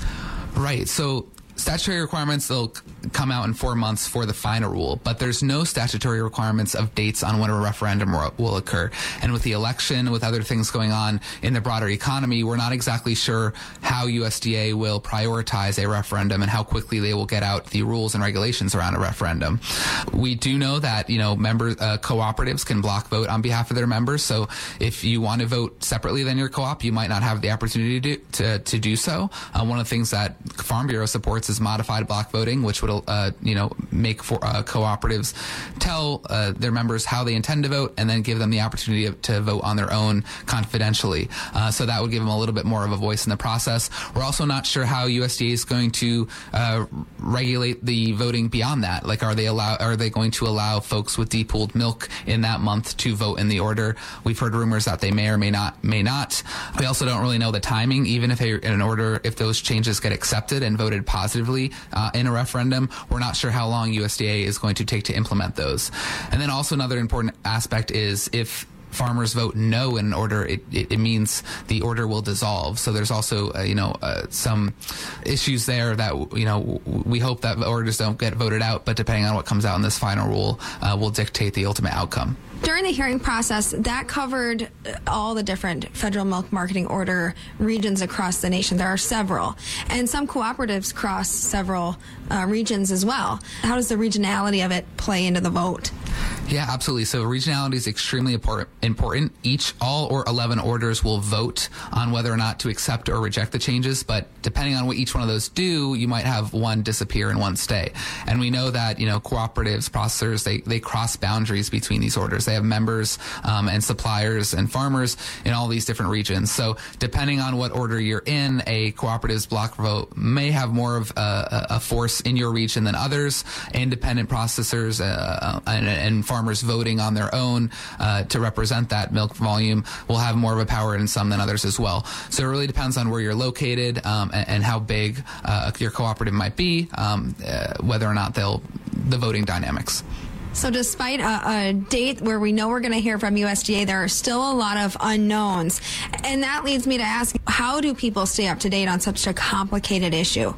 Right. So statutory requirements, they'll come out in four months for the final rule, but there's no statutory requirements of dates on when a referendum will occur. And with the election, with other things going on in the broader economy, we're not exactly sure how U S D A will prioritize a referendum and how quickly they will get out the rules and regulations around a referendum. We do know that, you know, members, uh, cooperatives can block vote on behalf of their members. So if you want to vote separately than your co-op, you might not have the opportunity to do, to, to do so. Uh, one of the things that Farm Bureau supports is modified block voting, which would uh, you know, make for uh, cooperatives tell uh, their members how they intend to vote and then give them the opportunity to vote on their own confidentially. Uh, so that would give them a little bit more of a voice in the process. We're also not sure how U S D A is going to uh, regulate the voting beyond that. Like, are they allow? Are they going to allow folks with depooled milk in that month to vote in the order? We've heard rumors that they may or may not. May not. We also don't really know the timing. Even if a, an order, if those changes get accepted and voted positively uh, in a referendum, we're not sure how long U S D A is going to take to implement those. And then also another important aspect is if farmers vote no in an order, it, it, it means the order will dissolve. So there's also, uh, you know, uh, some issues there that, you know, we hope that orders don't get voted out, but depending on what comes out in this final rule, uh, will dictate the ultimate outcome. During the hearing process, that covered all the different federal milk marketing order regions across the nation. There are several, and some cooperatives cross several uh, regions as well. How does the regionality of it play into the vote? Yeah, absolutely. So regionality is extremely important. Each, all or eleven orders will vote on whether or not to accept or reject the changes, but depending on what each one of those do, you might have one disappear and one stay. And we know that, you know, cooperatives, processors, they, they cross boundaries between these orders. They have members um, and suppliers and farmers in all these different regions. So depending on what order you're in, a cooperative's block vote may have more of a, a force in your region than others. Independent processors uh, and, and farmers voting on their own uh, to represent that milk volume will have more of a power in some than others as well. So it really depends on where you're located um, and, and how big uh, your cooperative might be, um, uh, whether or not they'll the voting dynamics. So despite a, a date where we know we're going to hear from U S D A, there are still a lot of unknowns. And that leads me to ask, how do people stay up to date on such a complicated issue?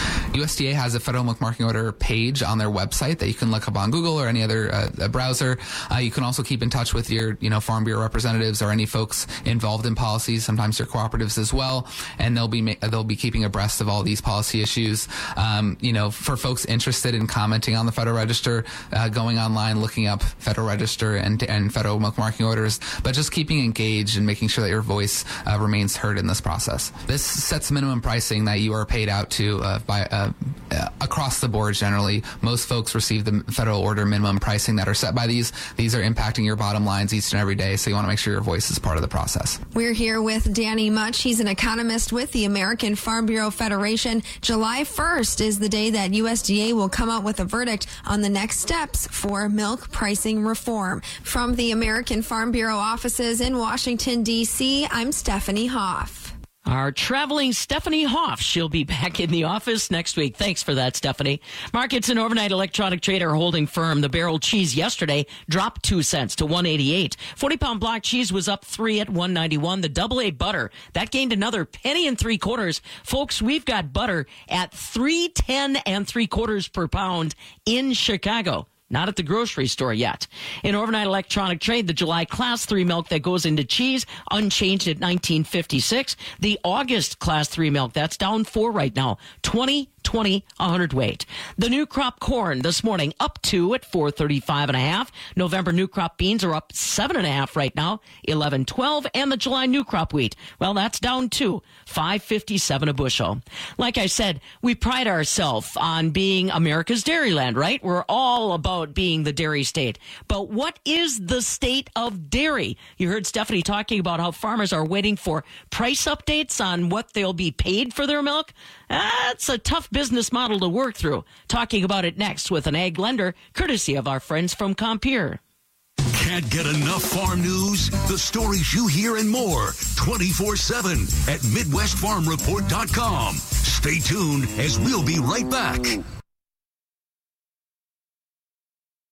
U S D A has a federal milk marketing order page on their website that you can look up on Google or any other uh, browser. Uh, you can also keep in touch with your, you know, Farm Bureau representatives or any folks involved in policies, sometimes your cooperatives as well, and they'll be ma- they'll be keeping abreast of all these policy issues. Um, you know, for folks interested in commenting on the Federal Register, uh, going online, looking up Federal Register and and federal milk marketing orders, but just keeping engaged and making sure that your voice uh, remains heard in this process. This sets minimum pricing that you are paid out to uh, by uh, uh, across the board. Generally, most folks receive the federal order minimum pricing that are set by these. These are impacting your bottom lines each and every day, so you want to make sure your voice is part of the process. We're here with Danny Much. He's an economist with the American Farm Bureau Federation. July first is the day that U S D A will come out with a verdict on the next steps for milk pricing reform. From the American Farm Bureau offices in Washington, D C, I'm Stephanie Hoff. Our traveling Stephanie Hoff. She'll be back in the office next week. Thanks for that, Stephanie. Markets and overnight electronic trade are holding firm. The barrel cheese yesterday dropped two cents to one eighty-eight. forty pound block cheese was up three at one ninety-one. The double A butter, that gained another penny and three quarters. Folks, we've got butter at three ten and three quarters per pound in Chicago. Not at the grocery store yet. In overnight electronic trade, the July class three milk that goes into cheese unchanged at nineteen fifty-six. The August class three milk, that's down four right now, twenty twenty a hundredweight. The new crop corn this morning up two at four thirty-five and a half. November new crop beans are up seven and a half right now, eleven twelve. And the July new crop wheat, well, that's down two, five fifty-seven a bushel. Like I said, we pride ourselves on being America's dairyland, right? We're all about being the dairy state. But what is the state of dairy? You heard Stephanie talking about how farmers are waiting for price updates on what they'll be paid for their milk. That's a tough business model to work through. Talking about it next with an ag lender, courtesy of our friends from Compeer. Can't get enough farm news? The stories you hear and more twenty-four seven at Midwest Farm Report dot com. Stay tuned as we'll be right back.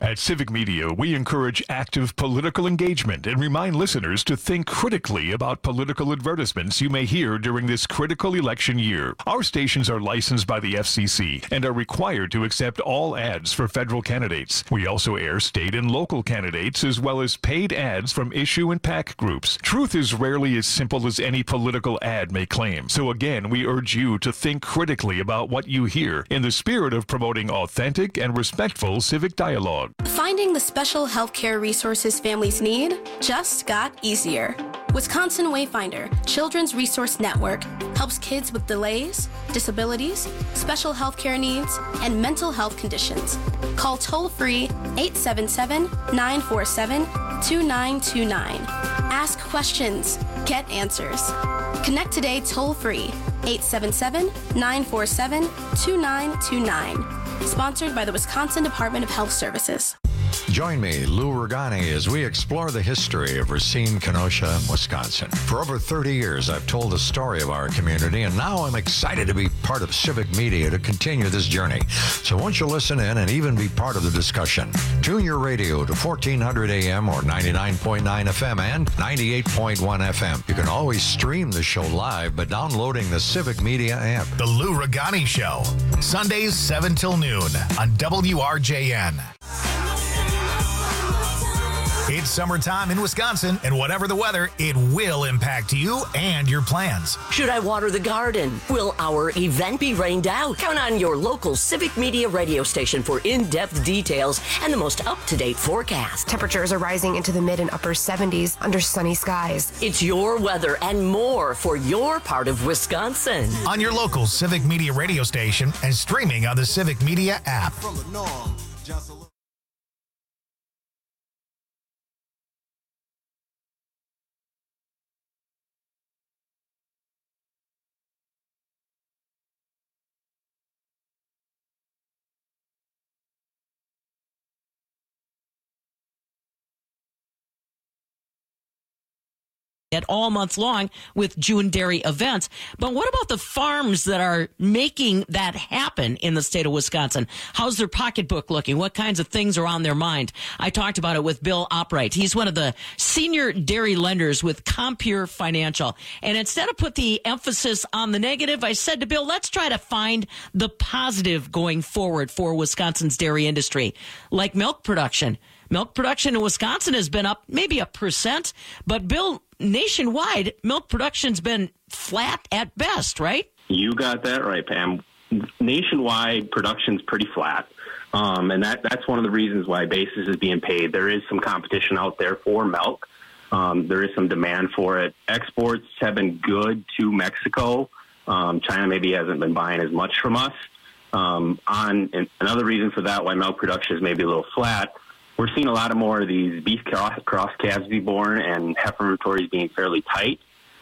At Civic Media, we encourage active political engagement and remind listeners to think critically about political advertisements you may hear during this critical election year. Our stations are licensed by the F C C and are required to accept all ads for federal candidates. We also air state and local candidates as well as paid ads from issue and PAC groups. Truth is rarely as simple as any political ad may claim. So again, we urge you to think critically about what you hear in the spirit of promoting authentic and respectful civic dialogue. Finding the special health care resources families need just got easier. Wisconsin Wayfinder Children's Resource Network helps kids with delays, disabilities, special health care needs, and mental health conditions. Call toll-free eight seven seven, nine four seven, two nine two nine. Ask questions. Get answers. Connect today toll-free eight seven seven, nine four seven, two nine two nine. Sponsored by the Wisconsin Department of Health Services. Join me, Lou Ragani, as we explore the history of Racine, Kenosha, Wisconsin. For over thirty years, I've told the story of our community, and now I'm excited to be part of Civic Media to continue this journey. So won't you listen in and even be part of the discussion? Tune your radio to fourteen hundred A M or ninety-nine point nine F M and ninety-eight point one F M. You can always stream the show live by downloading the Civic Media app. The Lou Ragani Show, Sundays seven till noon on W R J N. It's summertime in Wisconsin, and whatever the weather, it will impact you and your plans. Should I water the garden? Will our event be rained out? Count on your local Civic Media radio station for in-depth details and the most up-to-date forecast. Temperatures are rising into the mid and upper seventies under sunny skies. It's your weather and more for your part of Wisconsin. On your local Civic Media radio station and streaming on the Civic Media app. At all month long with June Dairy events. But what about the farms that are making that happen in the state of Wisconsin? How's their pocketbook looking? What kinds of things are on their mind? I talked about it with Bill Opright. He's one of the senior dairy lenders with Compeer Financial. And instead of put the emphasis on the negative, I said to Bill, let's try to find the positive going forward for Wisconsin's dairy industry, like milk production. Milk production in Wisconsin has been up maybe a percent, but Bill, nationwide, milk production's been flat at best, right? You got that right, Pam. Nationwide, production's pretty flat, um, and that, that's one of the reasons why basis is being paid. There is some competition out there for milk. Um, there is some demand for it. Exports have been good to Mexico. Um, China maybe hasn't been buying as much from us. Um, on and another reason for that, why milk production is maybe a little flat, we're seeing a lot of more of these beef cross, cross calves be born and heifer inventories being fairly tight.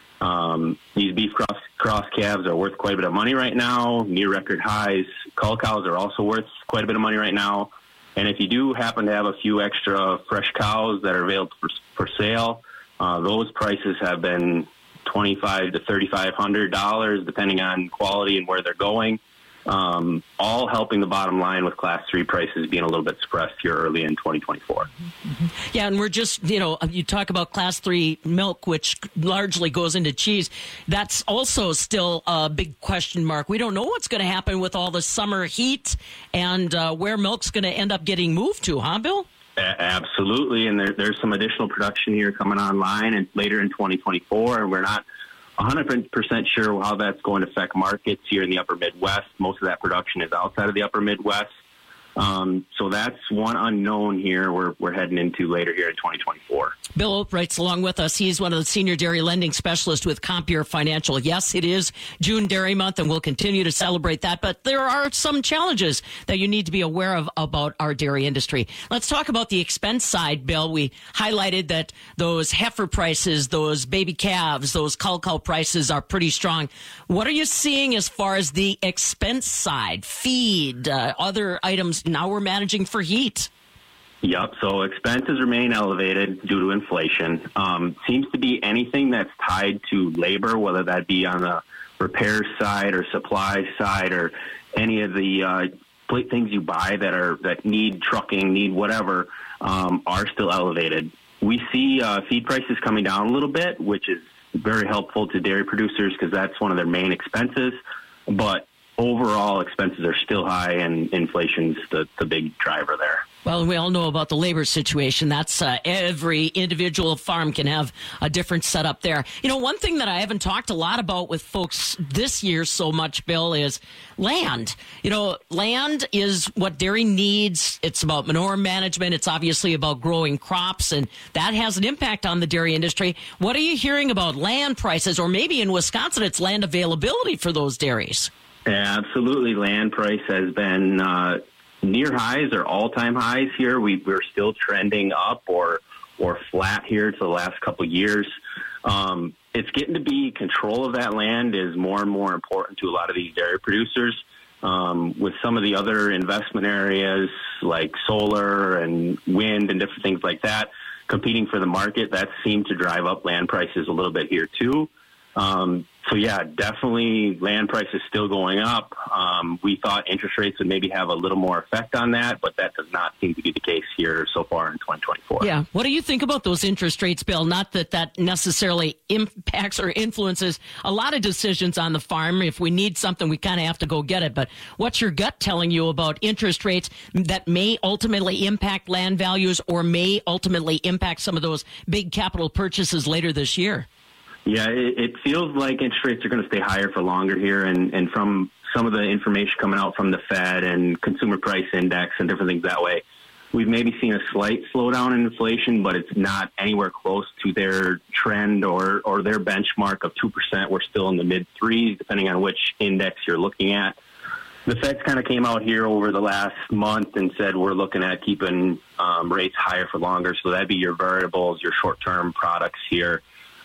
Um, these beef cross, cross calves are worth quite a bit of money right now, near record highs. Cull cows are also worth quite a bit of money right now. And if you do happen to have a few extra fresh cows that are available for, for sale, uh, those prices have been twenty-five to thirty-five hundred dollars, depending on quality and where they're going. Um, all helping the bottom line with class three prices being a little bit suppressed here early in twenty twenty-four. Mm-hmm. Yeah, and we're just, you know, you talk about class three milk, which largely goes into cheese. That's also still a big question mark. We don't know what's going to happen with all the summer heat and uh, where milk's going to end up getting moved to, huh, Bill? A- absolutely, and there, there's some additional production here coming online and later in twenty twenty-four, and we're not one hundred percent sure how that's going to affect markets here in the upper Midwest. Most of that production is outside of the upper Midwest. Um, so that's one unknown here we're, we're heading into later here in twenty twenty-four. Bill Opright's along with us. He's one of the senior dairy lending specialists with Compeer Financial. Yes, it is June Dairy Month, and we'll continue to celebrate that. But there are some challenges that you need to be aware of about our dairy industry. Let's talk about the expense side, Bill. We highlighted that those heifer prices, those baby calves, those cull cow prices are pretty strong. What are you seeing as far as the expense side, feed, uh, other items? Now we're managing for heat. Yep. So expenses remain elevated due to inflation. Um, seems to be anything that's tied to labor, whether that be on the repair side or supply side or any of the uh, things you buy that are that need trucking, need whatever, um, are still elevated. We see uh, feed prices coming down a little bit, which is very helpful to dairy producers because that's one of their main expenses. But overall expenses are still high, and inflation's the, the big driver there. Well, we all know about the labor situation. That's uh, every individual farm can have a different setup there. You know, one thing that I haven't talked a lot about with folks this year so much, Bill, is land. You know, land is what dairy needs. It's about manure management. It's obviously about growing crops, and that has an impact on the dairy industry. What are you hearing about land prices, or maybe in Wisconsin, it's land availability for those dairies? Yeah, absolutely. Land price has been uh, near highs or all-time highs here. We, we're still trending up or or flat here to the last couple of years. Um, it's getting to be control of that land is more and more important to a lot of these dairy producers. Um, with some of the other investment areas like solar and wind and different things like that competing for the market, that seemed to drive up land prices a little bit here too. Um, so yeah, definitely land prices still going up. Um, we thought interest rates would maybe have a little more effect on that, but that does not seem to be the case here so far in twenty twenty-four. Yeah. What do you think about those interest rates, Bill? Not that that necessarily impacts or influences a lot of decisions on the farm. If we need something, we kind of have to go get it. But what's your gut telling you about interest rates that may ultimately impact land values or may ultimately impact some of those big capital purchases later this year? Yeah, it, it feels like interest rates are going to stay higher for longer here. And, and from some of the information coming out from the Fed and consumer price index and different things that way, we've maybe seen a slight slowdown in inflation, but it's not anywhere close to their trend or, or their benchmark of two percent. We're still in the mid threes, depending on which index you're looking at. The Fed's kind of came out here over the last month and said we're looking at keeping um, rates higher for longer. So that'd be your variables, your short-term products here.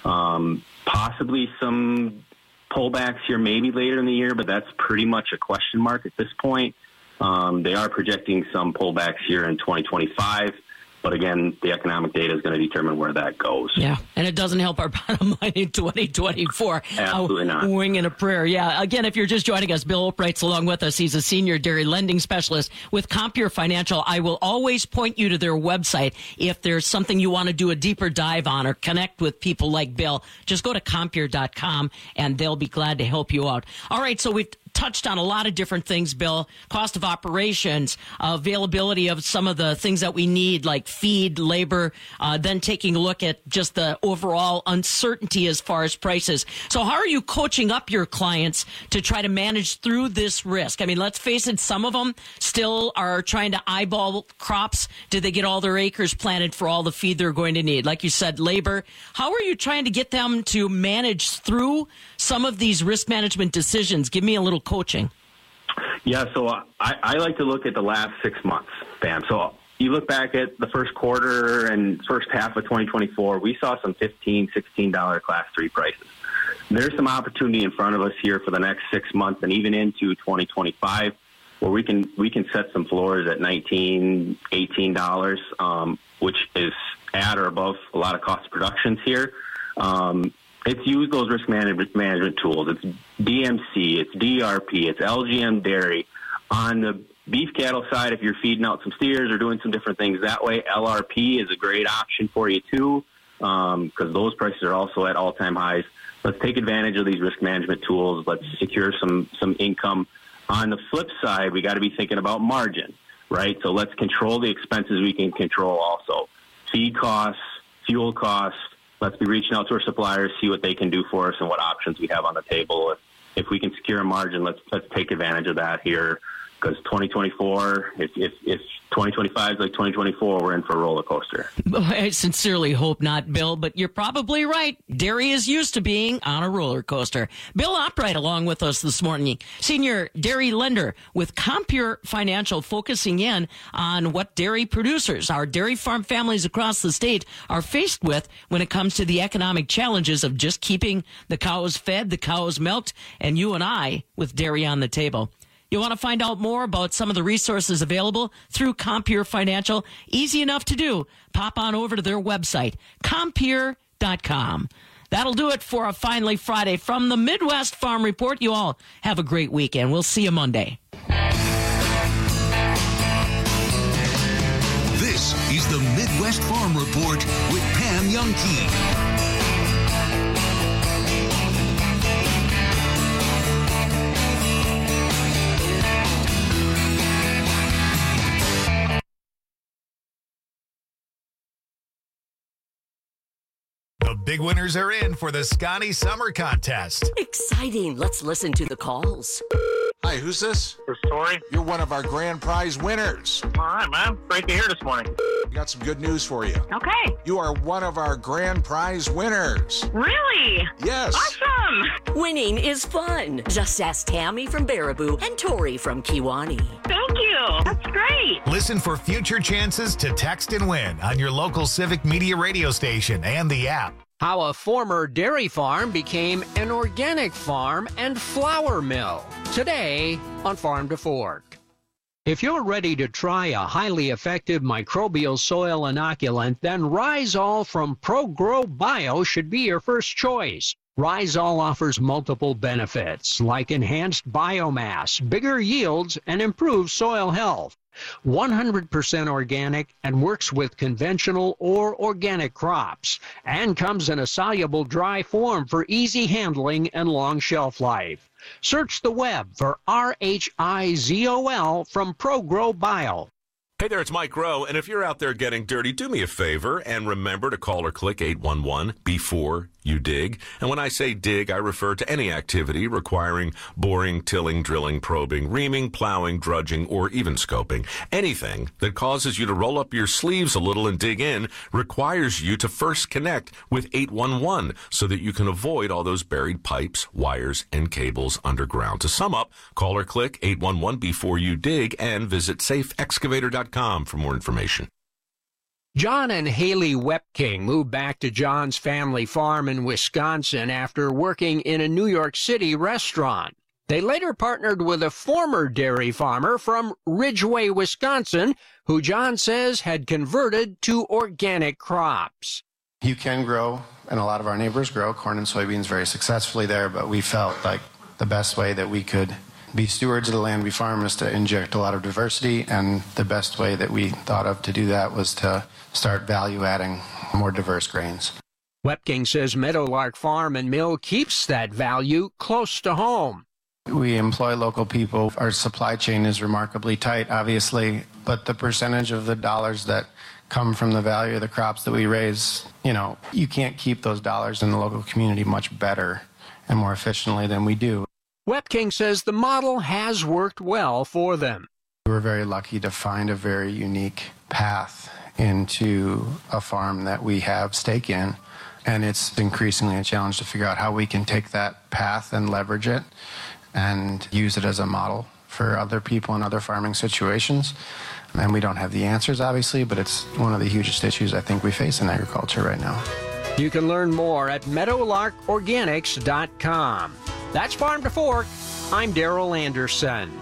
Um, possibly some pullbacks here maybe later in the year, but that's pretty much a question mark at this point. Um, they are projecting some pullbacks here in twenty twenty-five. But again, the economic data is going to determine where that goes. Yeah, and it doesn't help our bottom line in twenty twenty-four. Absolutely uh, not. Wing and a prayer. Yeah, again, if you're just joining us, Bill Opright's along with us. He's a senior dairy lending specialist with Compeer Financial. I will always point you to their website if there's something you want to do a deeper dive on or connect with people like Bill. Just go to compeer dot com, and they'll be glad to help you out. All right, so we've touched on a lot of different things, Bill. Cost of operations, uh, availability of some of the things that we need, like feed, labor, uh, then taking a look at just the overall uncertainty as far as prices. So how are you coaching up your clients to try to manage through this risk? I mean, let's face it, some of them still are trying to eyeball crops. Did they get all their acres planted for all the feed they're going to need? Like you said, labor. How are you trying to get them to manage through some of these risk management decisions? Give me a little coaching. Yeah, so I, I like to look at the last six months, Pam. So you look back at the first quarter and first half of twenty twenty-four, we saw some fifteen dollars, sixteen dollars class three prices. There's some opportunity in front of us here for the next six months and even into twenty twenty-five where we can we can set some floors at nineteen dollars, eighteen dollars, um, which is at or above a lot of cost of productions here. Um, It's used those risk management management tools. It's D M C, it's D R P, it's L G M dairy. On the beef cattle side, if you're feeding out some steers or doing some different things that way, L R P is a great option for you too, because um, those prices are also at all-time highs. Let's take advantage of these risk management tools. Let's secure some some income. On the flip side, we got to be thinking about margin, right? So let's control the expenses we can control also. Feed costs, fuel costs. Let's be reaching out to our suppliers, see what they can do for us and what options we have on the table. If, if we can secure a margin, let's let's take advantage of that here. Because twenty twenty-four, if, if, if twenty twenty-five is like twenty twenty-four, we're in for a roller coaster. I sincerely hope not, Bill, but you're probably right. Dairy is used to being on a roller coaster. Bill Opright along with us this morning, senior dairy lender with Compeer Financial, focusing in on what dairy producers, our dairy farm families across the state, are faced with when it comes to the economic challenges of just keeping the cows fed, the cows milked, and you and I with dairy on the table. You want to find out more about some of the resources available through Compeer Financial? Easy enough to do. Pop on over to their website, compeer dot com. That'll do it for a Finally Friday from the Midwest Farm Report. You all have a great weekend. We'll see you Monday. the Midwest Farm Report with Pam Jahnke. The big winners are in for the Scotty Summer Contest. Exciting. Let's listen to the calls. Hi, who's this? This is Tori. You're one of our grand prize winners. All right, man. Great to hear this morning. We got some good news for you. Okay. You are one of our grand prize winners. Really? Yes. Awesome. Winning is fun. Just ask Tammy from Baraboo and Tori from Kewanee. Thank you. That's great. Listen for future chances to text and win on your local Civic Media radio station and the app. How a former dairy farm became an organic farm and flour mill. Today on Farm to Fork. If you're ready to try a highly effective microbial soil inoculant, then Rhizol from ProGrow Bio should be your first choice. Rhizol offers multiple benefits like enhanced biomass, bigger yields, and improved soil health. one hundred percent organic and works with conventional or organic crops, and comes in a soluble dry form for easy handling and long shelf life. Search the web for R H I Z O L from ProGrow Bio. Hey there, it's Mike Rowe, and if you're out there getting dirty, do me a favor and remember to call or click eight one one before you dig. And when I say dig, I refer to any activity requiring boring, tilling, drilling, probing, reaming, plowing, drudging, or even scoping. Anything that causes you to roll up your sleeves a little and dig in requires you to first connect with eight one one so that you can avoid all those buried pipes, wires, and cables underground. To sum up, call or click eight one one before you dig and visit safe excavator dot com for more information. John and Haley Wepking moved back to John's family farm in Wisconsin after working in a New York City restaurant. They later partnered with a former dairy farmer from Ridgeway, Wisconsin, who John says had converted to organic crops. You can grow, and a lot of our neighbors grow, corn and soybeans very successfully there, but we felt like the best way that we could be stewards of the land we farm is to inject a lot of diversity, and the best way that we thought of to do that was to start value adding more diverse grains. Wepking says Meadowlark Farm and Mill keeps that value close to home. We employ local people. Our supply chain is remarkably tight, obviously, but the percentage of the dollars that come from the value of the crops that we raise, you know, you can't keep those dollars in the local community much better and more efficiently than we do. Wepking says the model has worked well for them. We're very lucky to find a very unique path into a farm that we have stake in, and it's increasingly a challenge to figure out how we can take that path and leverage it and use it as a model for other people in other farming situations. And we don't have the answers, obviously, but it's one of the hugest issues I think we face in agriculture right now. You can learn more at meadowlark organics dot com. That's Farm to Fork. I'm Daryl Anderson.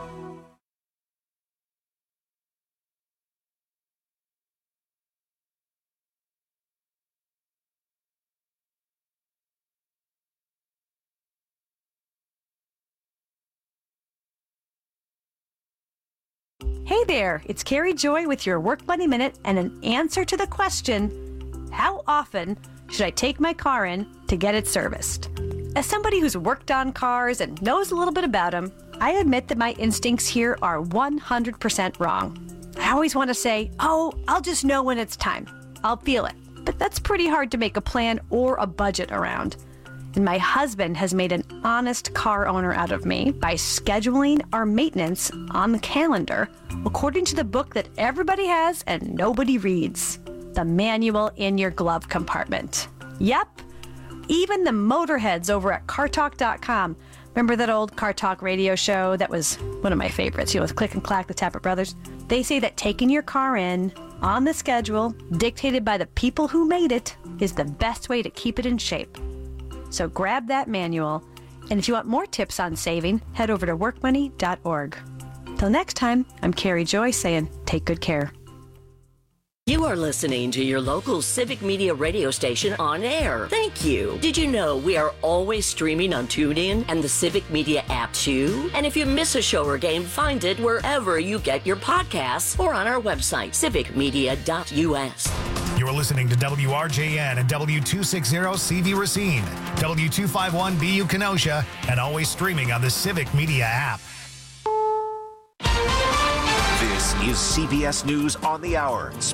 Hey there, it's Carrie Joy with your Work Money Minute and an answer to the question, how often should I take my car in to get it serviced? As somebody who's worked on cars and knows a little bit about them, I admit that my instincts here are one hundred percent wrong. I always want to say, oh, I'll just know when it's time. I'll feel it. But that's pretty hard to make a plan or a budget around. And my husband has made an honest car owner out of me by scheduling our maintenance on the calendar according to the book that everybody has and nobody reads, the manual in your glove compartment. Yep, even the motorheads over at car talk dot com. Remember that old Car Talk radio show that was one of my favorites, you know, with Click and Clack, the Tappet Brothers? They say that taking your car in on the schedule, dictated by the people who made it, is the best way to keep it in shape. So grab that manual, and if you want more tips on saving, head over to work money dot org. Till next time, I'm Carrie Joy saying, take good care. You are listening to your local Civic Media radio station on air. Thank you. Did you know we are always streaming on TuneIn and the Civic Media app too? And if you miss a show or game, find it wherever you get your podcasts or on our website, civic media dot u s. You're listening to W R J N and W two sixty C V Racine, W two fifty-one B U Kenosha, and always streaming on the Civic Media app. This is C B S News on the Hour,